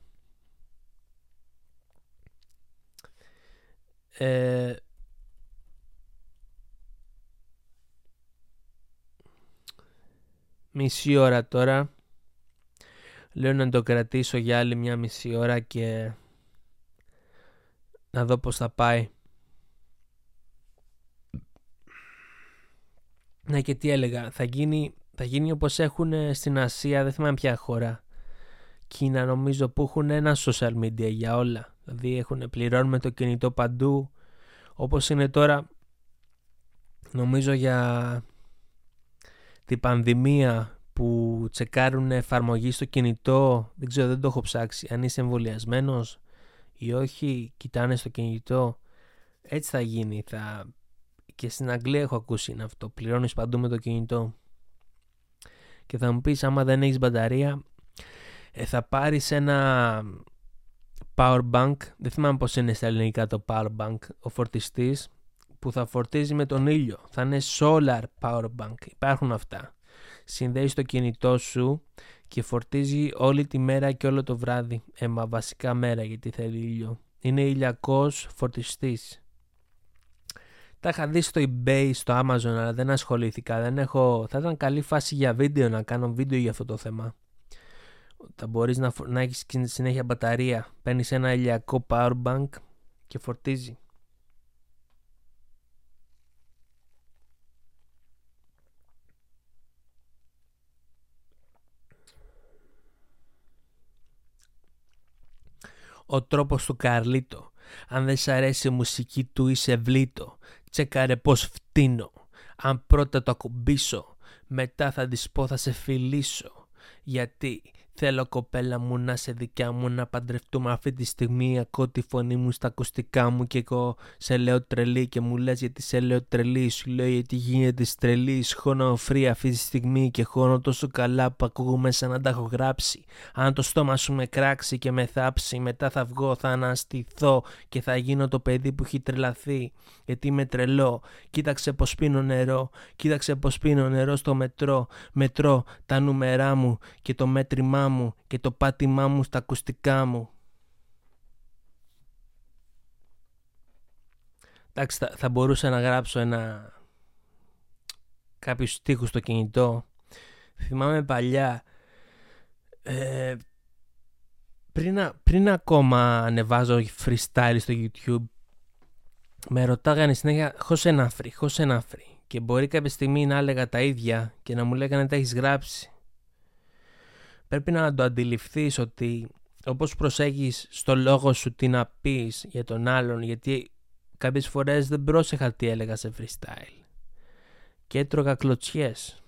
Ε, μισή ώρα τώρα. Λέω να το κρατήσω για άλλη μια μισή ώρα και να δω πώς θα πάει. Ναι, και τι έλεγα, θα γίνει, θα γίνει όπως έχουν στην Ασία, δεν θυμάμαι ποια χώρα. Κίνα νομίζω, που έχουν ένα social media για όλα. Δηλαδή έχουν, πληρώνουμε το κινητό παντού. Όπως είναι τώρα, νομίζω για την πανδημία που τσεκάρουν εφαρμογή στο κινητό. Δεν ξέρω, δεν το έχω ψάξει. Αν είσαι εμβολιασμένος ή όχι, κοιτάνε στο κινητό. Έτσι θα γίνει. Θα... Και στην Αγγλία έχω ακούσει είναι αυτό. Πληρώνεις παντού με το κινητό. Και θα μου πεις, άμα δεν έχεις μπαταρία, ε, θα πάρεις ένα power bank. Δεν θυμάμαι πως είναι στα ελληνικά το power bank. Ο φορτιστής που θα φορτίζει με τον ήλιο. Θα είναι solar power bank. Υπάρχουν αυτά. Συνδέεις το κινητό σου και φορτίζει όλη τη μέρα και όλο το βράδυ. Ε, μα βασικά μέρα, γιατί θέλει ήλιο. Είναι ηλιακός φορτιστής. Τα είχα δει στο eBay, στο Amazon, αλλά δεν ασχολήθηκα. Δεν έχω... Θα ήταν καλή φάση για βίντεο, να κάνω βίντεο για αυτό το θέμα. Θα μπορείς να, να έχεις συνέχεια μπαταρία. Παίρνεις ένα ηλιακό power bank και φορτίζει. Ο τρόπος του Καρλίτο. Αν δεν σ' αρέσει η μουσική του είσαι βλήτο. Τσεκάρε πως φτύνω. Αν πρώτα το ακουμπήσω, μετά θα της πω θα σε φιλήσω. Γιατί θέλω κοπέλα μου να σε δικιά μου, να παντρευτούμε αυτή τη στιγμή. Ακούω τη φωνή μου στα ακουστικά μου και εγώ σε λέω τρελή. Και μου λες γιατί σε λέω τρελή. Σου λέω γιατί γίνεται τρελή. Χώνω φρύ αυτή τη στιγμή και χώνω τόσο καλά που ακούγομαι σαν να τα έχω γράψει. Αν το στόμα σου με κράξει και με θάψει, μετά θα βγω, θα αναστηθώ και θα γίνω το παιδί που έχει τρελαθεί. Γιατί είμαι τρελό. Κοίταξε πως πίνω νερό. Κοίταξε πως πίνω νερό στο μετρό. Μετρώ τα νούμερά μου και το μέτρημά μου και το πάτημά μου στα ακουστικά μου. Εντάξει, θα, θα μπορούσα να γράψω ένα κάποιους στίχους στο κινητό. Θυμάμαι παλιά, ε, πριν, πριν ακόμα ανεβάζω freestyle στο YouTube, με ρωτάγανε συνέχεια χως ένα free, χως ένα free. Και μπορεί κάποια στιγμή να έλεγα τα ίδια και να μου λέγανε τα έχεις γράψει. Πρέπει να το αντιληφθείς ότι όπως προσέχεις στο λόγο σου τι να πεις για τον άλλον, γιατί κάποιες φορές δεν πρόσεχα τι έλεγα σε freestyle και έτρωγα κλωτσιές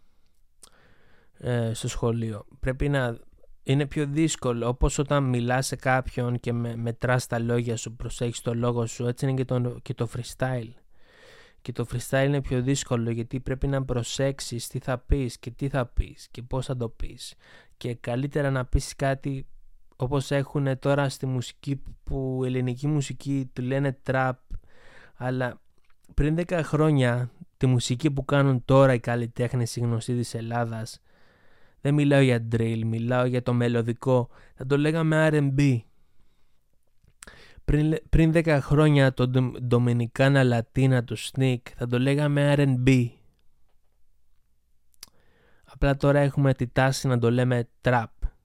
ε, στο σχολείο. Πρέπει να είναι πιο δύσκολο, όπως όταν μιλάς σε κάποιον και με, μετράς τα λόγια σου, προσέχεις το λόγο σου, έτσι είναι και το, και το freestyle. Και το freestyle είναι πιο δύσκολο γιατί πρέπει να προσέξεις τι θα πεις και τι θα πεις και πώς θα το πεις. Και καλύτερα να πεις κάτι όπως έχουν τώρα στη μουσική, που η ελληνική μουσική του λένε trap, αλλά πριν δέκα χρόνια τη μουσική που κάνουν τώρα οι καλλιτέχνες οι γνωστοί της Ελλάδας, δεν μιλάω για drill, μιλάω για το μελωδικό, θα το λέγαμε αρ εν μπι. Πριν, πριν δέκα χρόνια το Dominicana Latina του Sneak θα το λέγαμε αρ εν μπι. Απλά τώρα έχουμε τη τάση να το λέμε trap.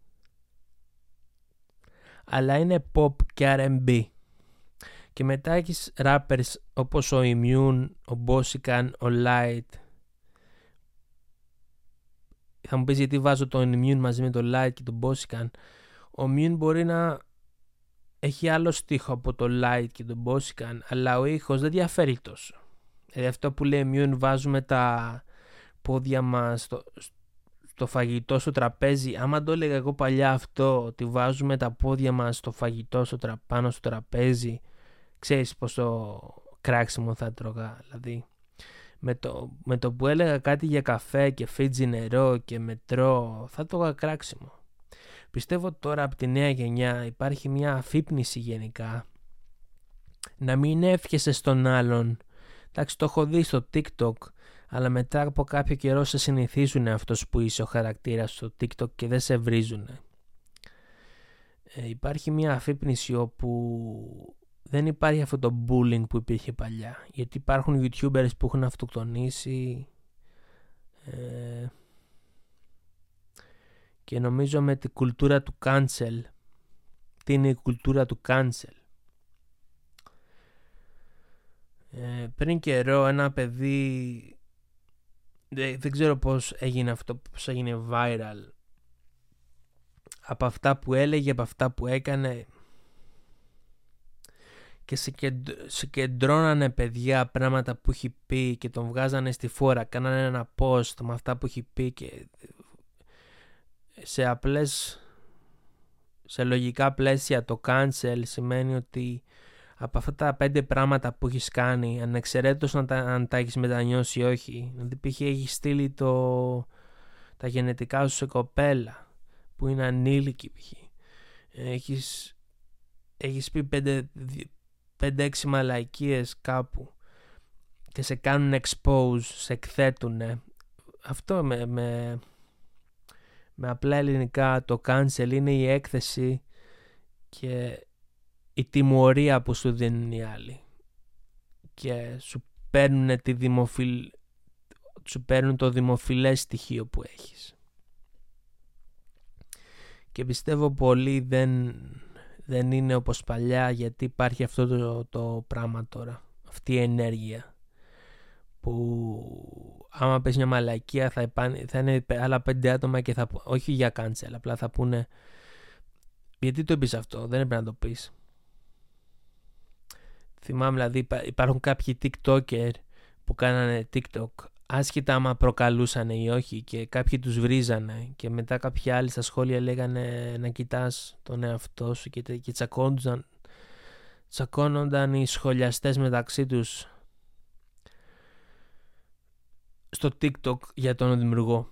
Αλλά είναι pop και αρ εν μπι. Και μετά έχεις rappers όπως ο Immune, ο Bossican, ο Light. Θα μου πεις γιατί βάζω το Immune μαζί με το Light και το Bossican. Ο Immune μπορεί να έχει άλλο στίχο από το Light και το Bossican, αλλά ο ήχος δεν διαφέρει τόσο. Δηλαδή αυτό που λέει Immune, βάζουμε τα πόδια μας στο, στο φαγητό στο τραπέζι. Άμα το έλεγα εγώ παλιά αυτό, ότι βάζουμε τα πόδια μας στο φαγητό στο τρα, πάνω στο τραπέζι, ξέρεις πόσο κράξιμο θα τρώγα. Δηλαδή με το, με το που έλεγα κάτι για καφέ και φίτζι νερό και μετρό, θα τρώγα κράξιμο. Πιστεύω τώρα από τη νέα γενιά υπάρχει μια αφύπνιση γενικά να μην εύχεσαι στον άλλον. Εντάξει, το έχω δει στο TikTok. αλλά μετά από κάποιο καιρό σε συνηθίζουν αυτός που είσαι ο χαρακτήρας στο TikTok και δεν σε βρίζουν. Ε, υπάρχει μια αφύπνιση όπου δεν υπάρχει αυτό το bullying που υπήρχε παλιά, γιατί υπάρχουν YouTubers που έχουν αυτοκτονήσει ε, και νομίζω με την κουλτούρα του cancel. Τι είναι η κουλτούρα του cancel? Ε, πριν καιρό ένα παιδί, δεν, δεν ξέρω πώς έγινε αυτό, πώς έγινε viral, από αυτά που έλεγε, από αυτά που έκανε, και συγκεντρώνανε παιδιά πράγματα που έχει πει και τον βγάζανε στη φόρα, κάνανε ένα post με αυτά που έχει πει και σε απλές, σε λογικά πλαίσια το cancel σημαίνει ότι από αυτά τα πέντε πράγματα που έχεις κάνει, ανεξαιρέτως αν τα, αν τα έχεις μετανιώσει ή όχι, δηλαδή π.χ. έχεις στείλει το, τα γενετικά σου σε κοπέλα που είναι ανήλικη π.χ. Έχεις, έχεις πει πέντε, πέντε έξι μαλαϊκίες κάπου και σε κάνουν expose, σε εκθέτουνε. Αυτό με, με, με απλά ελληνικά το cancel είναι η έκθεση και η τιμωρία που σου δίνουν οι άλλοι και σου παίρνουν, τη δημοφιλ... σου παίρνουν το δημοφιλές στοιχείο που έχεις. Και πιστεύω πολύ δεν, δεν είναι όπως παλιά, γιατί υπάρχει αυτό το, το πράγμα τώρα, αυτή η ενέργεια που άμα πες μια μαλακία θα, υπάν, θα είναι άλλα πέντε άτομα και θα, όχι για cancel, απλά θα πούνε γιατί το είπες αυτό, δεν έπρεπε να το πεις. Θυμάμαι δηλαδή υπάρχουν κάποιοι TikToker που κάνανε TikTok άσχετα άμα προκαλούσαν ή όχι και κάποιοι τους βρίζανε και μετά κάποιοι άλλοι στα σχόλια λέγανε να κοιτάς τον εαυτό σου και, και τσακώνονταν, τσακώνονταν οι σχολιαστές μεταξύ τους στο TikTok για τον δημιουργό.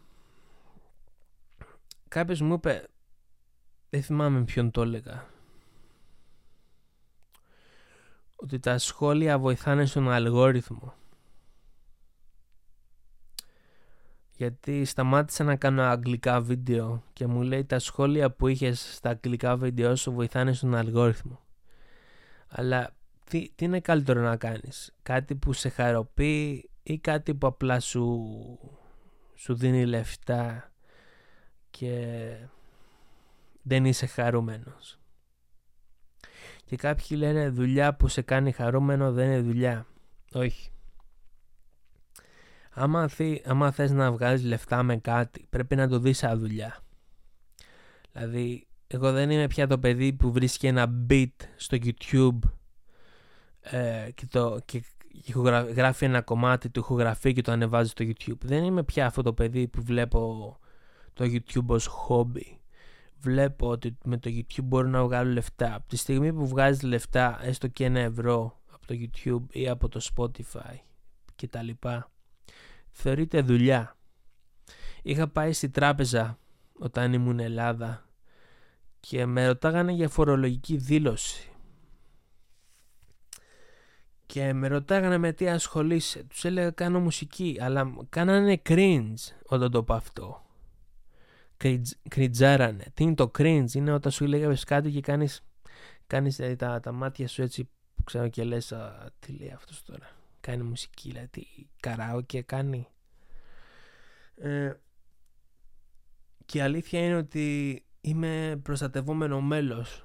Κάποιος μου είπε, δεν θυμάμαι ποιον το έλεγα, ότι τα σχόλια βοηθάνε στον αλγόριθμο. Γιατί σταμάτησα να κάνω αγγλικά βίντεο και μου λέει τα σχόλια που είχες στα αγγλικά βίντεο σου βοηθάνε στον αλγόριθμο. Αλλά τι, τι είναι καλύτερο να κάνεις? Κάτι που σε χαροποιεί ή κάτι που απλά σου, σου δίνει λεφτά και δεν είσαι χαρούμενος? Και κάποιοι λένε δουλειά που σε κάνει χαρούμενο δεν είναι δουλειά. Όχι. Άμα, θύ, άμα θες να βγάλεις λεφτά με κάτι, πρέπει να το δεις σαν δουλειά. Δηλαδή, εγώ δεν είμαι πια το παιδί που βρίσκει ένα beat στο YouTube ε, και, το, και γράφει ένα κομμάτι του ηχογραφεί και το ανεβάζει στο YouTube. Δεν είμαι πια αυτό το παιδί που βλέπω το YouTube ως χόμπι. Βλέπω ότι με το YouTube μπορώ να βγάλω λεφτά. Από τη στιγμή που βγάζεις λεφτά, έστω και ένα ευρώ από το YouTube ή από το Spotify και τα λοιπά, θεωρείται δουλειά. Είχα πάει στη τράπεζα όταν ήμουν Ελλάδα και με ρωτάγανε για φορολογική δήλωση και με ρωτάγανε με τι ασχολείσαι. Τους έλεγα κάνω μουσική, αλλά κάνανε cringe όταν το πω αυτό. Κριτζάρανε. Τι είναι το cringe? Είναι όταν σου λέγαβες κάτι και κάνεις, κάνεις ε, τα, τα μάτια σου έτσι που ξέρω και λες α, τι λέει αυτός τώρα, κάνει μουσική, δηλαδή καράοκε κάνει. Ε, και η αλήθεια είναι ότι είμαι προστατευόμενο μέλος,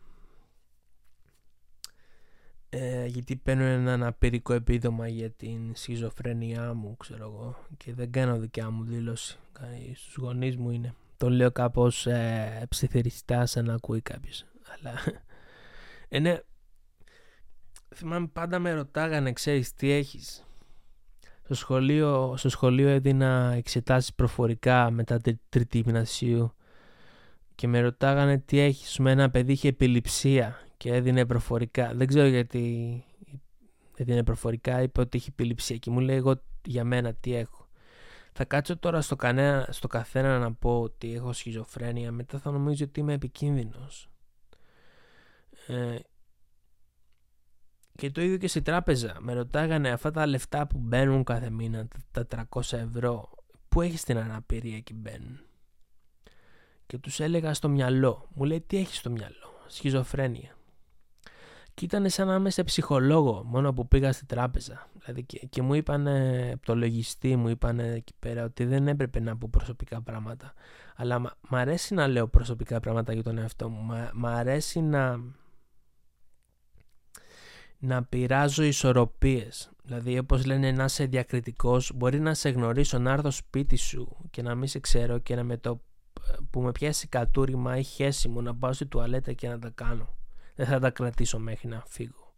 ε, γιατί παίρνω ένα αναπηρικό επίδομα για την σχιζοφρένειά μου, ξέρω εγώ, και δεν κάνω δικιά μου δήλωση, στους γονείς μου είναι. Το λέω κάπως ε, ψιθυριστά σαν να ακούει κάποιος, αλλά είναι, θυμάμαι πάντα με ρωτάγανε, ξέρεις τι έχεις? Στο σχολείο, στο σχολείο έδινα εξετάσεις προφορικά μετά την τρίτη γυμνασίου και με ρωτάγανε τι έχεις. Με ένα παιδί είχε επιληψία και έδινε προφορικά. Δεν ξέρω γιατί έδινε προφορικά, είπε ότι είχε επιληψία και μου λέει εγώ για μένα τι έχω. Θα κάτσω τώρα στο, κανένα, στο καθένα να πω ότι έχω σχιζοφρένεια, μετά θα νομίζω ότι είμαι επικίνδυνος. Ε, Και το ίδιο και στη τράπεζα. Με ρωτάγανε αυτά τα λεφτά που μπαίνουν κάθε μήνα, τα τριακόσια ευρώ, πού έχεις την αναπηρία και μπαίνουν? Και τους έλεγα στο μυαλό. Μου λέει, τι έχεις στο μυαλό? Σχιζοφρένεια. Και ήταν σαν να είμαι σε ψυχολόγο μόνο που πήγα στη τράπεζα. Δηλαδή και, και μου είπαν από το λογιστή, μου είπαν εκεί πέρα ότι δεν έπρεπε να πω προσωπικά πράγματα. Αλλά μ' μ' αρέσει να λέω προσωπικά πράγματα για τον εαυτό μου. Μ' μ' αρέσει να, να πειράζω ισορροπίες. Δηλαδή, όπως λένε, να είσαι διακριτικός. Μπορεί να σε γνωρίσω, να έρθω σπίτι σου και να μην σε ξέρω και να με το που με πιάσει κατούριμα ή χέσιμο να πάω στη τουαλέτα και να τα κάνω. Δεν θα τα κρατήσω μέχρι να φύγω.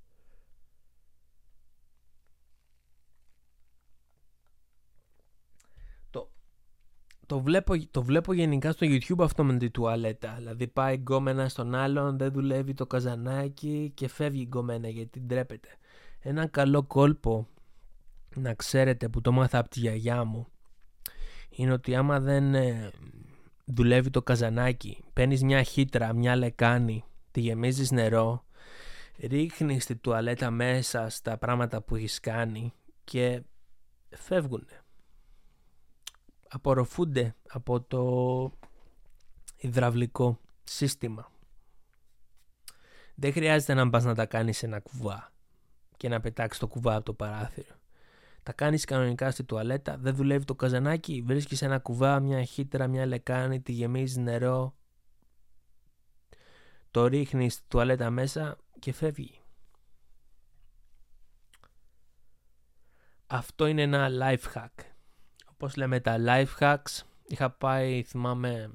Το, το, βλέπω, το βλέπω γενικά στο YouTube αυτό με τη τουαλέτα. Δηλαδή πάει γκόμενα στον άλλον, δεν δουλεύει το καζανάκι και φεύγει η γκόμενα γιατί ντρέπεται. Ένα καλό κόλπο, να ξέρετε, που το μάθα από τη γιαγιά μου, είναι ότι άμα δεν ε, δουλεύει το καζανάκι, παίρνεις μια χύτρα, μια λεκάνη, τη γεμίζεις νερό, ρίχνεις τη τουαλέτα μέσα στα πράγματα που έχεις κάνει και φεύγουνε. Απορροφούνται από το υδραυλικό σύστημα. Δεν χρειάζεται να πας να τα κάνεις σε ένα κουβά και να πετάξεις το κουβά από το παράθυρο. Τα κάνεις κανονικά στη τουαλέτα, δεν δουλεύει το καζανάκι, βρίσκεις ένα κουβά, μια χύτρα, μια λεκάνη, τη γεμίζεις νερό, το ρίχνεις στη τουαλέτα μέσα και φεύγει. Αυτό είναι ένα life hack. Όπως λέμε τα life hacks, είχα πάει, θυμάμαι,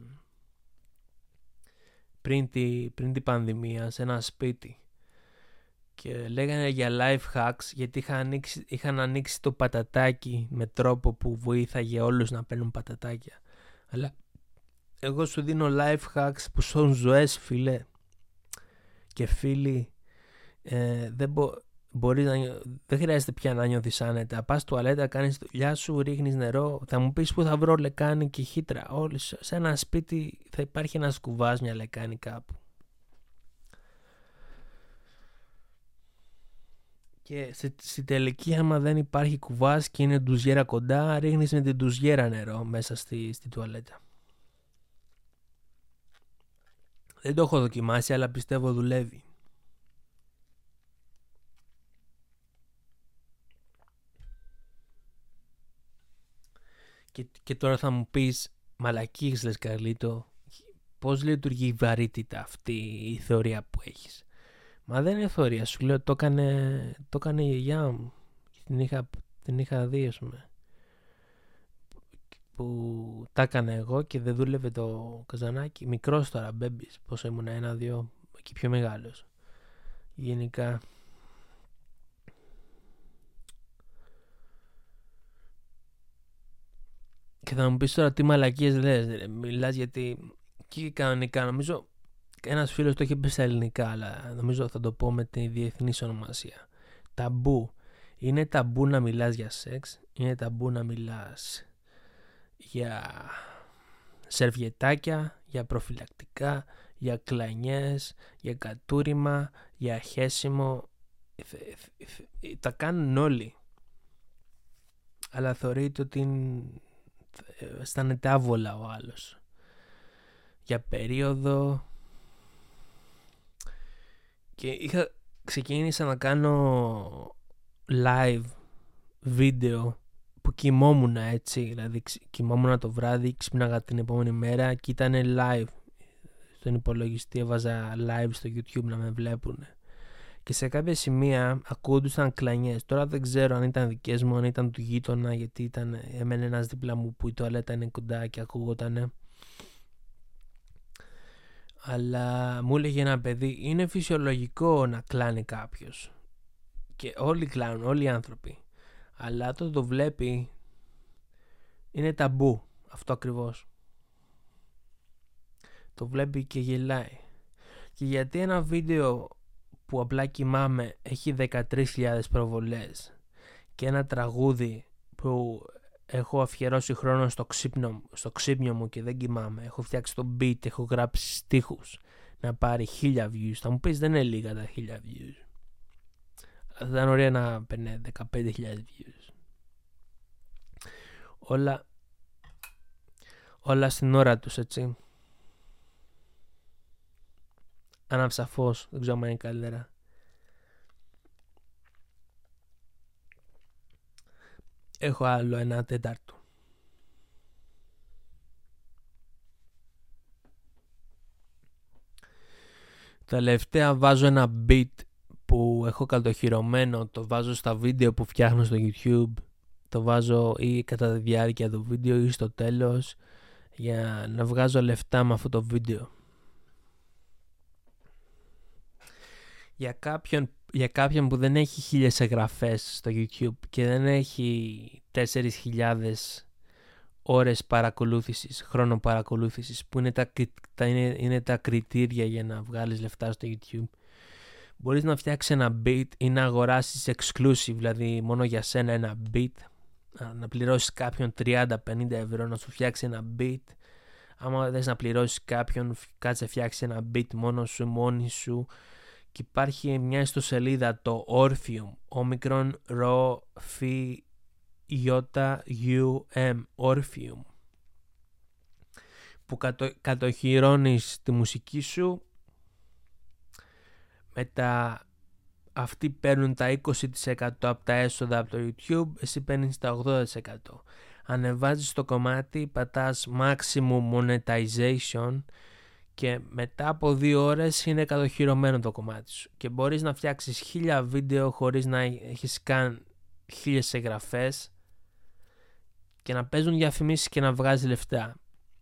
πριν, τη, πριν την πανδημία σε ένα σπίτι και λέγανε για life hacks γιατί είχα ανοίξει, είχαν ανοίξει το πατατάκι με τρόπο που βοήθαγε όλους να παίρνουν πατατάκια. Αλλά εγώ σου δίνω life hacks που σώζουν ζωές, φίλε. Και φίλοι, ε, δεν, μπο, μπορείς να, δεν χρειάζεται πια να νιώθεις άνετα. Πας τουαλέτα, κάνεις τη δουλειά σου, ρίχνεις νερό. Θα μου πεις που θα βρω λεκάνη και χύτρα. Όλοι, σε ένα σπίτι θα υπάρχει ένας κουβάς, μια λεκάνη κάπου. Και στη, στη τελική, άμα δεν υπάρχει κουβάς και είναι ντουζιέρα κοντά, ρίχνεις με την ντουζιέρα νερό μέσα στη, στη τουαλέτα. Δεν το έχω δοκιμάσει, αλλά πιστεύω δουλεύει. Και, και τώρα θα μου πεις, μαλακίες λες Καρλίτο, πώς λειτουργεί η βαρύτητα αυτή η θεωρία που έχεις? Μα δεν είναι θεωρία, σου λέω, το έκανε, το έκανε η γιαγιά μου. Την είχα, την είχα δει, ας πούμε, που τα έκανα εγώ και δεν δούλευε το καζανάκι. Μικρός τώρα, μπέμπης, πόσο ήμουν, ένα, δύο, και πιο μεγάλος. Γενικά και θα μου πεις τώρα τι μαλακίες λες, μιλάς, γιατί και κανονικά νομίζω ένας φίλος το είχε πει στα ελληνικά, αλλά νομίζω θα το πω με τη διεθνή ονομασία. Ταμπού. Είναι ταμπού να μιλάς για σεξ, είναι ταμπού να μιλάς για σερβιετάκια, για προφυλακτικά, για κλανιές, για κατούριμα, για χέσιμο. Τα κάνουν όλοι. Αλλά θεωρείται ότι αισθάνεται άβολα ο άλλος. Για περίοδο. Και είχα ξεκίνησα να κάνω live βίντεο που κοιμόμουν έτσι, δηλαδή κοιμόμουν το βράδυ, ξύπναγα την επόμενη μέρα και ήταν live στον υπολογιστή, έβαζα live στο YouTube να με βλέπουν και σε κάποια σημεία ακούγονταν κλανιές. Τώρα δεν ξέρω αν ήταν δικές μου, αν ήταν του γείτονα, γιατί ήταν έμενε ένας δίπλα μου που η τουαλέτα είναι κοντά και ακούγονταν. Αλλά μου έλεγε ένα παιδί, είναι φυσιολογικό να κλάνει κάποιος και όλοι κλάνουν, όλοι οι άνθρωποι, αλλά το το βλέπει είναι ταμπού. Αυτό ακριβώς. Το βλέπει και γελάει. Και γιατί ένα βίντεο που απλά κοιμάμαι έχει δεκατρείς χιλιάδες προβολές και ένα τραγούδι που έχω αφιερώσει χρόνο στο ξύπνιο, στο ξύπνιο μου και δεν κοιμάμαι, έχω φτιάξει το beat, έχω γράψει στίχους να πάρει χίλια views, θα μου πεις δεν είναι λίγα τα χίλια views, Θα ήταν ωραία να παίρνει δεκαπέντε χιλιάδες views. Όλα, όλα στην ώρα τους, έτσι. Άναψα φως, δεν ξέρω αν είναι καλύτερα. Έχω άλλο ένα τέταρτο. Τελευταία βάζω ένα beat που έχω κατοχυρωμένο, το βάζω στα βίντεο που φτιάχνω στο YouTube, το βάζω ή κατά τη διάρκεια του βίντεο ή στο τέλος, για να βγάζω λεφτά με αυτό το βίντεο. Για κάποιον, για κάποιον που δεν έχει χίλιες εγγραφές στο YouTube και δεν έχει τέσσερις χιλιάδες ώρες παρακολούθησης, χρόνο παρακολούθησης, που είναι τα, τα, είναι, είναι τα κριτήρια για να βγάλεις λεφτά στο YouTube, μπορείς να φτιάξεις ένα beat ή να αγοράσεις exclusive, δηλαδή μόνο για σένα ένα beat, να πληρώσεις κάποιον τριάντα με πενήντα ευρώ να σου φτιάξει ένα beat. Άμα θες να πληρώσεις κάποιον, κάτσε φτιάξει ένα beat μόνο σου, μόνη σου. Και υπάρχει μια ιστοσελίδα, το Orpheum, όμικρον ρο φι ιότα γιου εμ, Orpheum, που κατο, κατοχυρώνεις τη μουσική σου, μετά αυτοί παίρνουν τα είκοσι τοις εκατό από τα έσοδα από το YouTube, εσύ παίρνεις τα ογδόντα τοις εκατό. Ανεβάζεις το κομμάτι, πατάς maximum monetization και μετά από δύο ώρες είναι κατοχυρωμένο το κομμάτι σου και μπορείς να φτιάξεις χίλια βίντεο χωρίς να έχεις καν χίλιες εγγραφές και να παίζουν διαφημίσεις και να βγάζεις λεφτά.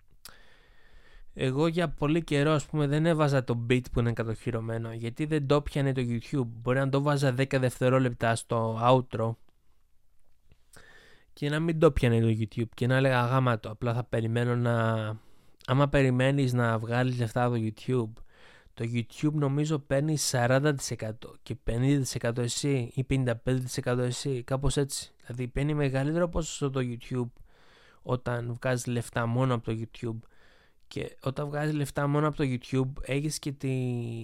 Εγώ για πολύ καιρό, ας πούμε, δεν έβαζα το beat που είναι κατοχυρωμένο, γιατί δεν το πιανε το YouTube. Μπορεί να το βάζα δέκα δευτερόλεπτα στο outro και να μην το πιανε το YouTube και να έλεγα γάμα το, απλά θα περιμένω να... Άμα περιμένεις να βγάλεις λεφτά από το YouTube, το YouTube νομίζω παίρνει σαράντα τοις εκατό και πενήντα τοις εκατό εσύ ή πενήντα πέντε τοις εκατό εσύ, κάπως έτσι. Δηλαδή παίρνει μεγαλύτερο ποσοστό το YouTube όταν βγάζεις λεφτά μόνο από το YouTube. Και όταν βγάζεις λεφτά μόνο από το YouTube έχεις και τη...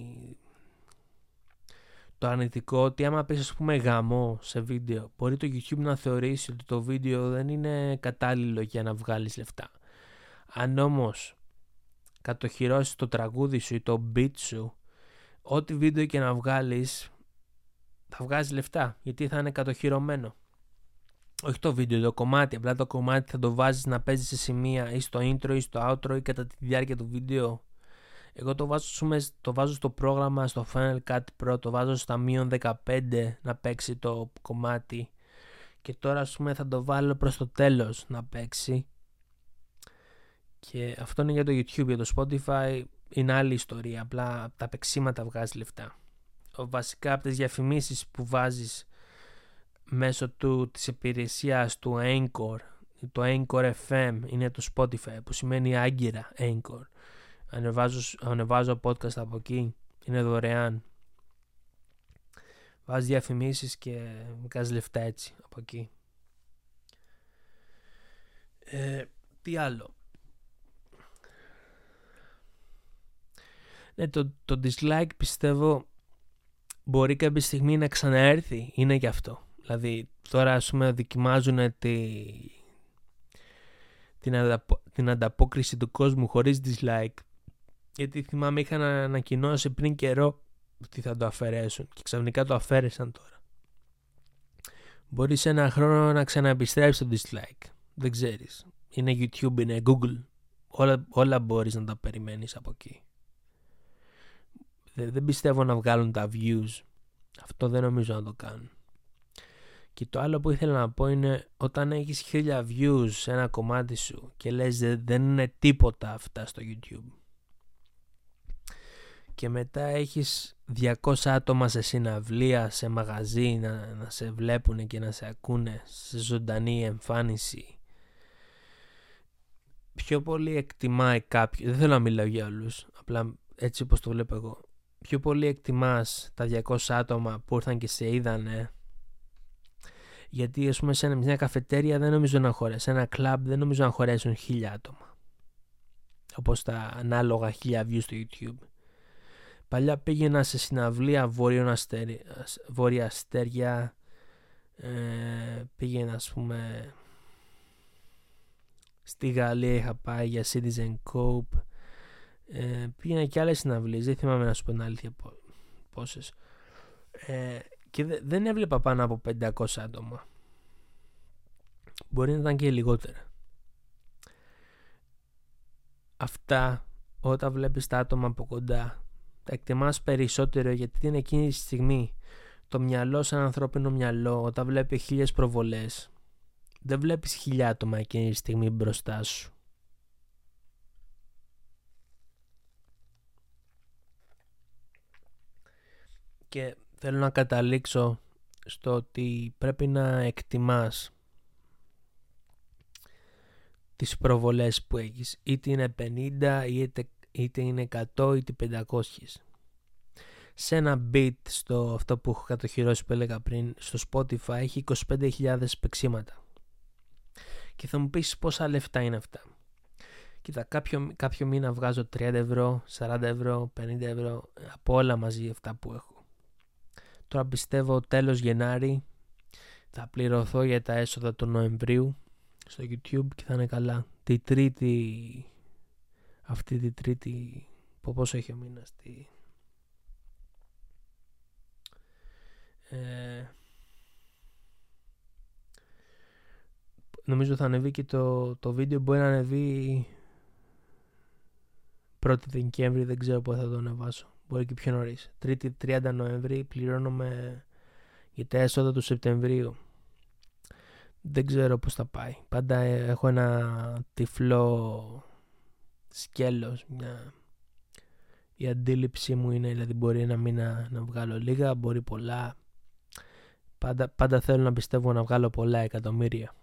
το αρνητικό ότι άμα πεις, ας πούμε, γαμό σε βίντεο, μπορεί το YouTube να θεωρήσει ότι το βίντεο δεν είναι κατάλληλο για να βγάλεις λεφτά. Αν όμως κατοχυρώσεις το τραγούδι σου ή το beat σου, ό,τι βίντεο και να βγάλεις θα βγάζεις λεφτά, γιατί θα είναι κατοχυρωμένο. Όχι το βίντεο, το κομμάτι. Απλά το κομμάτι θα το βάζεις να παίζει σε σημεία ή στο intro ή στο outro ή κατά τη διάρκεια του βίντεο. Εγώ το βάζω, το βάζω στο πρόγραμμα, στο Final Cut Pro, το βάζω στα μείον δεκαπέντε να παίξει το κομμάτι. Και τώρα, ας πούμε, θα το βάλω προς το τέλος να παίξει. Και αυτό είναι για το YouTube. Για το Spotify είναι άλλη ιστορία. Απλά τα παίξίματα βγάζει λεφτά. Βασικά από τις διαφημίσεις που βάζεις μέσω του, της υπηρεσίας του Anchor, το Anchor εφ εμ είναι το Spotify, που σημαίνει άγκυρα Anchor. Ανεβάζω, ανεβάζω podcast από εκεί, είναι δωρεάν. Βάζεις διαφημίσεις και βγάζεις λεφτά έτσι από εκεί. Ε, τι άλλο. Ναι, το, το dislike πιστεύω μπορεί κάποια στιγμή να ξαναέρθει, είναι και αυτό. Δηλαδή τώρα, ας πούμε, δοκιμάζουν τη, την, ανταπο, την ανταπόκριση του κόσμου χωρίς dislike, γιατί θυμάμαι είχαν ανακοινώσει πριν καιρό ότι θα το αφαιρέσουν και ξαφνικά το αφαίρεσαν τώρα. Μπορεί σε ένα χρόνο να ξαναεπιστρέψει το dislike, δεν ξέρεις. Είναι YouTube, είναι Google, όλα, όλα μπορείς να τα περιμένεις από εκεί. Δεν, δεν πιστεύω να βγάλουν τα views, αυτό δεν νομίζω να το κάνουν. Και το άλλο που ήθελα να πω είναι, όταν έχεις χίλια views σε ένα κομμάτι σου και λες δεν είναι τίποτα αυτά στο YouTube, και μετά έχεις διακόσια άτομα σε συναυλία, σε μαγαζί να, να σε βλέπουν και να σε ακούνε σε ζωντανή εμφάνιση, πιο πολύ εκτιμάει κάποιος, δεν θέλω να μιλάω για όλους, απλά έτσι όπως το βλέπω εγώ, πιο πολύ εκτιμάς τα διακόσια άτομα που ήρθαν και σε είδανε. Γιατί, ας πούμε, σε μια καφετέρια δεν νομίζω να χωρέσει, σε ένα κλαμπ δεν νομίζω να χωρέσουν χίλια άτομα, όπως τα ανάλογα χίλια views στο YouTube. Παλιά πήγαινα σε συναυλία βόρεια αστέρια, ε, πήγαινα ας πούμε στη Γαλλία, είχα πάει για Citizen Cope, ε, πήγαινα και άλλες συναυλίες, δεν θυμάμαι να σου πω την αλήθεια πόσες, ε, και δε, δεν έβλεπα πάνω από πεντακόσια άτομα, μπορεί να ήταν και λιγότερα. Αυτά όταν βλέπεις τα άτομα από κοντά τα εκτιμάς περισσότερο, γιατί είναι εκείνη τη στιγμή το μυαλό σαν ανθρώπινο μυαλό, όταν βλέπει χίλιες προβολές, δεν βλέπεις χιλιά άτομα εκείνη τη στιγμή μπροστά σου. Και θέλω να καταλήξω στο ότι πρέπει να εκτιμάς τις προβολές που έχεις, είτε είναι πενήντα, είτε, είτε είναι εκατό, είτε πεντακόσια. Σε ένα beat, στο αυτό που έχω κατοχυρώσει που έλεγα πριν, στο Spotify έχει είκοσι πέντε χιλιάδες παίξιματα. Και θα μου πεις πόσα λεφτά είναι αυτά. Κοίτα, κάποιο, κάποιο μήνα βγάζω τριάντα ευρώ, σαράντα ευρώ, πενήντα ευρώ, από όλα μαζί αυτά που έχω. Τώρα πιστεύω τέλος Γενάρη θα πληρωθώ για τα έσοδα του Νοεμβρίου στο YouTube και θα είναι καλά. Τη τρίτη, αυτή τη τρίτη, πόσο έχει ο μήνας, τη... Ε, νομίζω θα ανεβεί και το, το βίντεο, μπορεί να ανεβεί πρώτη Δεκέμβρη, δεν ξέρω πότε θα το ανεβάσω, μπορεί και πιο νωρίς. Τρίτη τριάντα Νοεμβρίου πληρώνομαι για τα έσοδα του Σεπτεμβρίου. Δεν ξέρω πώς θα πάει. Πάντα έχω ένα τυφλό σκέλος, μια... η αντίληψή μου είναι, δηλαδή μπορεί ένα μήνα να βγάλω λίγα, μπορεί πολλά. Πάντα, πάντα θέλω να πιστεύω να βγάλω πολλά εκατομμύρια.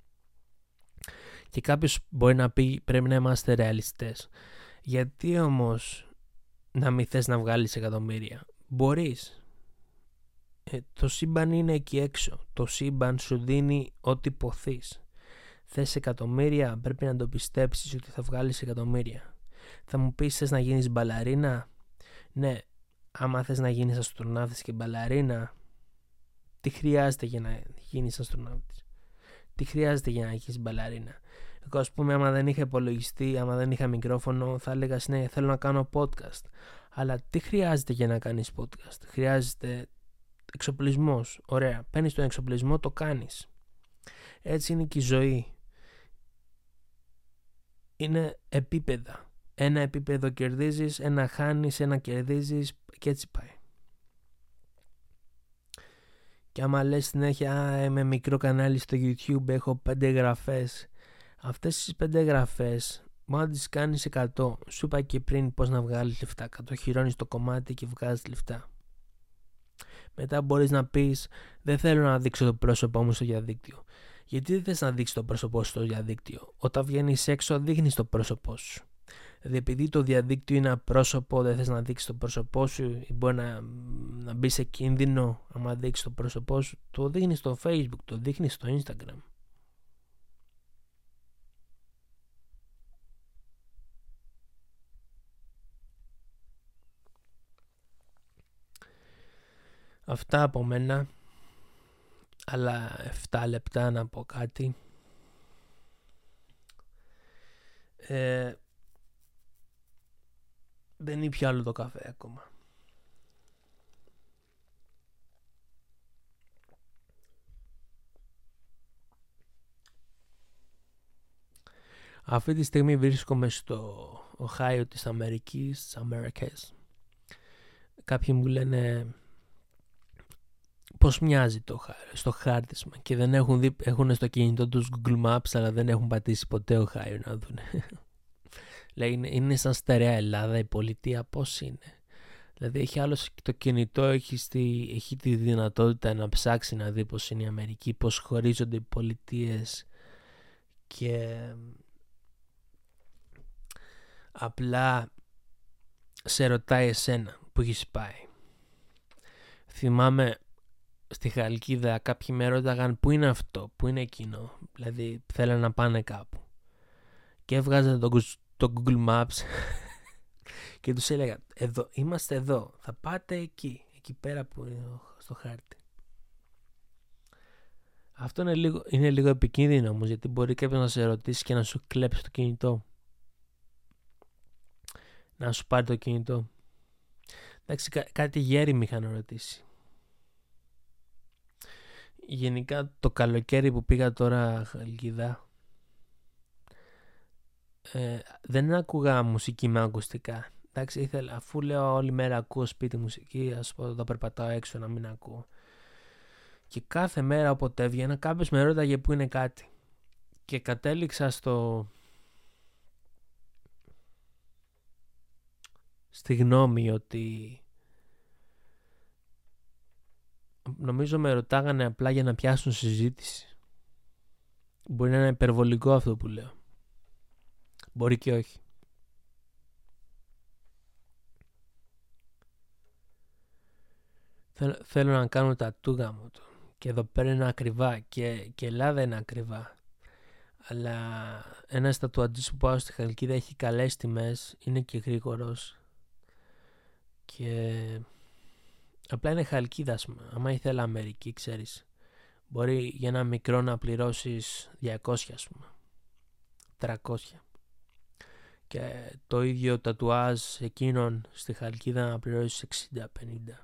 Και κάποιος μπορεί να πει πρέπει να είμαστε ρεαλιστές. Γιατί όμως να μην θες να βγάλεις εκατομμύρια? Μπορείς. Ε, το σύμπαν είναι εκεί έξω. Το σύμπαν σου δίνει ό,τι ποθείς. Θες εκατομμύρια, πρέπει να το πιστέψεις ότι θα βγάλεις εκατομμύρια. Θα μου πεις θες να γίνεις μπαλαρίνα? Ναι, άμα θες να γίνεις αστροναύτης και μπαλαρίνα, τι χρειάζεται για να γίνεις αστροναύτης? Τι χρειάζεται για να γίνεις μπαλαρίνα? Εγώ ας πούμε άμα δεν είχα υπολογιστή, άμα δεν είχα μικρόφωνο, θα έλεγα ναι, θέλω να κάνω podcast. Αλλά τι χρειάζεται για να κάνεις podcast? Χρειάζεται εξοπλισμός. Ωραία, παίρνεις τον εξοπλισμό, το κάνεις. Έτσι είναι και η ζωή. Είναι επίπεδα. Ένα επίπεδο κερδίζεις, ένα χάνεις, ένα κερδίζεις και έτσι πάει. Και άμα λες συνέχεια, α, είμαι μικρό κανάλι στο YouTube, έχω πέντε εγγραφές. Αυτές τις πέντε εγγραφές, μόνο τις κάνεις εκατό. Σου είπα και πριν πώς να βγάλεις λεφτά. Κατοχυρώνεις το κομμάτι και βγάζεις λεφτά. Μετά μπορείς να πεις, δεν θέλω να δείξω το πρόσωπό μου στο διαδίκτυο. Γιατί δεν θες να δείξεις το πρόσωπό σου στο διαδίκτυο? Όταν βγαίνεις έξω, δείχνεις το πρόσωπό σου. Δηλαδή, επειδή το διαδίκτυο είναι απρόσωπο, δεν θες να δείξεις το πρόσωπό σου, ή μπορεί να, να μπει σε κίνδυνο άμα δείξεις το πρόσωπό σου, το δείχνεις στο Facebook, το δείχνεις στο Instagram. Αυτά από μένα. Άλλα επτά λεπτά να πω κάτι. Ε, δεν ήπια άλλο το καφέ ακόμα. Αυτή τη στιγμή βρίσκομαι στο Οχάιο της Αμερικής, της Αμερικές. Κάποιοι μου λένε πώς μοιάζει το Οχάιο στο χάρτισμα και δεν έχουν δει, έχουν στο κινητό τους Google Maps, αλλά δεν έχουν πατήσει ποτέ Οχάιο να δουν. Λέει είναι, είναι σαν στερεά Ελλάδα η πολιτεία, πώς είναι? Δηλαδή έχει άλλο το κινητό, έχει, στη, έχει τη δυνατότητα να ψάξει να δει πώς είναι η Αμερική, πώς χωρίζονται οι πολιτείες, και απλά σε ρωτάει εσένα που έχεις πάει. Θυμάμαι στη Χαλκίδα κάποιοι με ρώταγαν πού είναι αυτό, πού είναι εκείνο, δηλαδή θέλουν να πάνε κάπου και έβγαζα το, το Google Maps Και τους έλεγα, εδώ, είμαστε εδώ, θα πάτε εκεί, εκεί πέρα που είναι στο χάρτη. Αυτό είναι λίγο, είναι λίγο επικίνδυνο όμως, γιατί μπορεί κάποιος να σε ρωτήσει και να σου κλέψει το κινητό. Να σου πάρει το κινητό. Εντάξει, κά- κάτι γέροι με είχαν ρωτήσει. Γενικά το καλοκαίρι που πήγα τώρα Χαλκίδα, ε, δεν άκουγα μουσική με ακουστικά. Εντάξει, ήθελα, αφού λέω όλη μέρα ακούω σπίτι μουσική, ας πω θα περπατάω έξω να μην ακούω. Και κάθε μέρα όποτε έβγαινα κάποιος με ρώταγε που είναι κάτι. Και κατέληξα στο... στη γνώμη ότι... νομίζω με ρωτάγανε απλά για να πιάσουν συζήτηση. Μπορεί να είναι υπερβολικό αυτό που λέω. Μπορεί και όχι. Θέλω, θέλω να κάνω τα τούγα μου του. Και εδώ πέρα είναι ακριβά. Και, και Ελλάδα είναι ακριβά. Αλλά ένας τατουατζής που πάω στη Χαλκίδα έχει καλές τιμές. Είναι και γρήγορος. Και απλά είναι Χαλκίδα, ας πούμε. Άμα ήθελα Αμερική, ξέρεις, μπορεί για ένα μικρό να πληρώσεις διακόσια, ας πούμε, τριακόσια. Και το ίδιο τατουάζ εκείνον στη Χαλκίδα να πληρώσεις εξήντα πενήντα.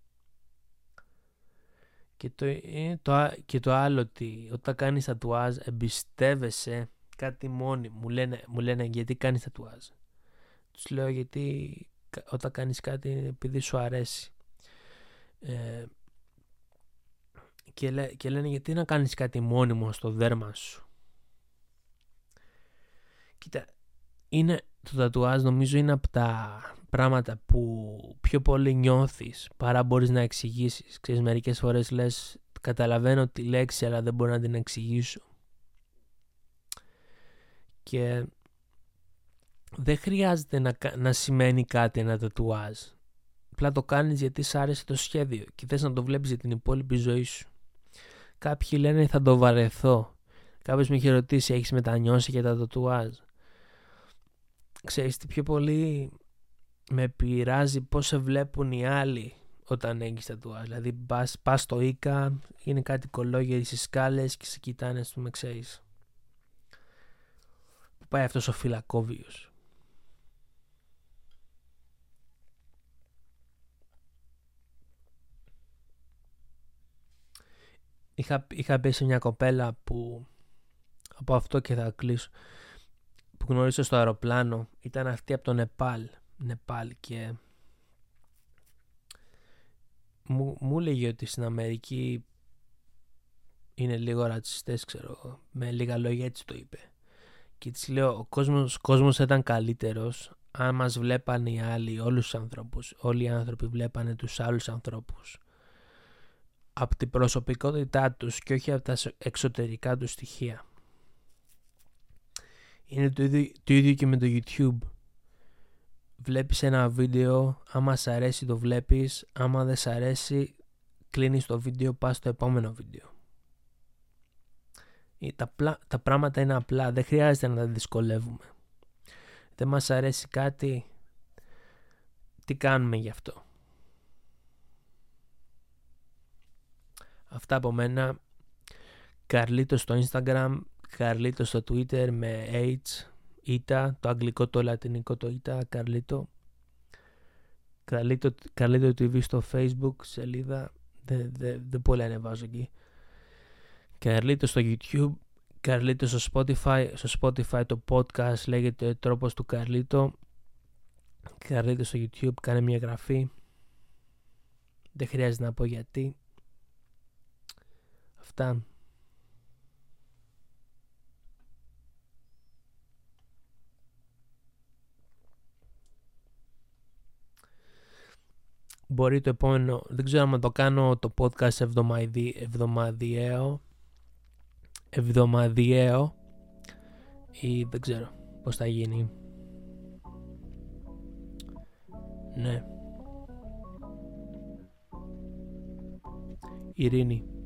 Και το, είναι το, και το άλλο ότι όταν κάνεις τατουάζ εμπιστεύεσαι κάτι μόνοι. Μου λένε, μου λένε γιατί κάνεις τατουάζ. Τους λέω γιατί όταν κάνεις κάτι είναι επειδή σου αρέσει. Ε, και, λέ, και λένε γιατί να κάνεις κάτι μόνιμο στο δέρμα σου. Κοίτα, είναι, το τατουάζ νομίζω είναι από τα πράγματα που πιο πολύ νιώθεις παρά μπορείς να εξηγήσεις. Ξέρεις, μερικές φορές λες καταλαβαίνω τη λέξη αλλά δεν μπορώ να την εξηγήσω. Και δεν χρειάζεται να, να σημαίνει κάτι ένα τατουάζ. Απλά το κάνεις γιατί σ' άρεσε το σχέδιο και θες να το βλέπεις για την υπόλοιπη ζωή σου. Κάποιοι λένε θα το βαρεθώ. Κάποιος με είχε ρωτήσει έχεις μετανιώσει για τα τατουάζ. Ξέρεις τι πιο πολύ με πειράζει πώς σε βλέπουν οι άλλοι όταν έχεις τατουάζ. Δηλαδή πας, πας στο Ίκα, είναι κάτι κολόγεροι στις σκάλες και σε κοιτάνε, ας πούμε, ξέρεις. Που πάει αυτός ο φυλακόβιος. Είχα, είχα πει σε μια κοπέλα που, από αυτό και θα κλείσω, που γνώρισα στο αεροπλάνο, ήταν αυτή από το Νεπάλ, Νεπάλ και μου, μου έλεγε ότι στην Αμερική είναι λίγο ρατσιστές, ξέρω, με λίγα λόγια έτσι το είπε. Και της λέω, ο κόσμος, κόσμος ήταν καλύτερος αν μας βλέπανε οι άλλοι, όλους τους ανθρώπους, όλοι οι άνθρωποι βλέπανε τους άλλους ανθρώπους από την προσωπικότητά τους και όχι από τα εξωτερικά τους στοιχεία. Είναι το ίδιο, το ίδιο και με το YouTube. Βλέπεις ένα βίντεο, άμα σ' αρέσει το βλέπεις, άμα δεν σ' αρέσει κλείνεις το βίντεο, πας στο επόμενο βίντεο. Τα, πλά, τα πράγματα είναι απλά, δεν χρειάζεται να τα δυσκολεύουμε. Δεν μας αρέσει κάτι, τι κάνουμε γι' αυτό. Αυτά από μένα. Καρλίτος στο Instagram, Καρλίτος στο Twitter με H, Ήτα, το αγγλικό, το λατινικό, το Ήτα, Καρλίτο. Καρλίτο, Καρλίτο τι βι στο Facebook, σελίδα, δεν δε, δε πολλά ανεβάζω εκεί. Καρλίτο στο YouTube, Καρλίτο στο Spotify, στο Spotify το podcast λέγεται Τρόπος του Καρλίτο. Καρλίτο στο YouTube, κάνε μια εγγραφή. Δεν χρειάζεται να πω γιατί. Αυτά. Μπορεί το επόμενο, δεν ξέρω αν το κάνω το podcast εβδομαδι, εβδομαδιαίο εβδομαδιαίο ή δεν ξέρω πώς θα γίνει. Ναι. Ειρήνη.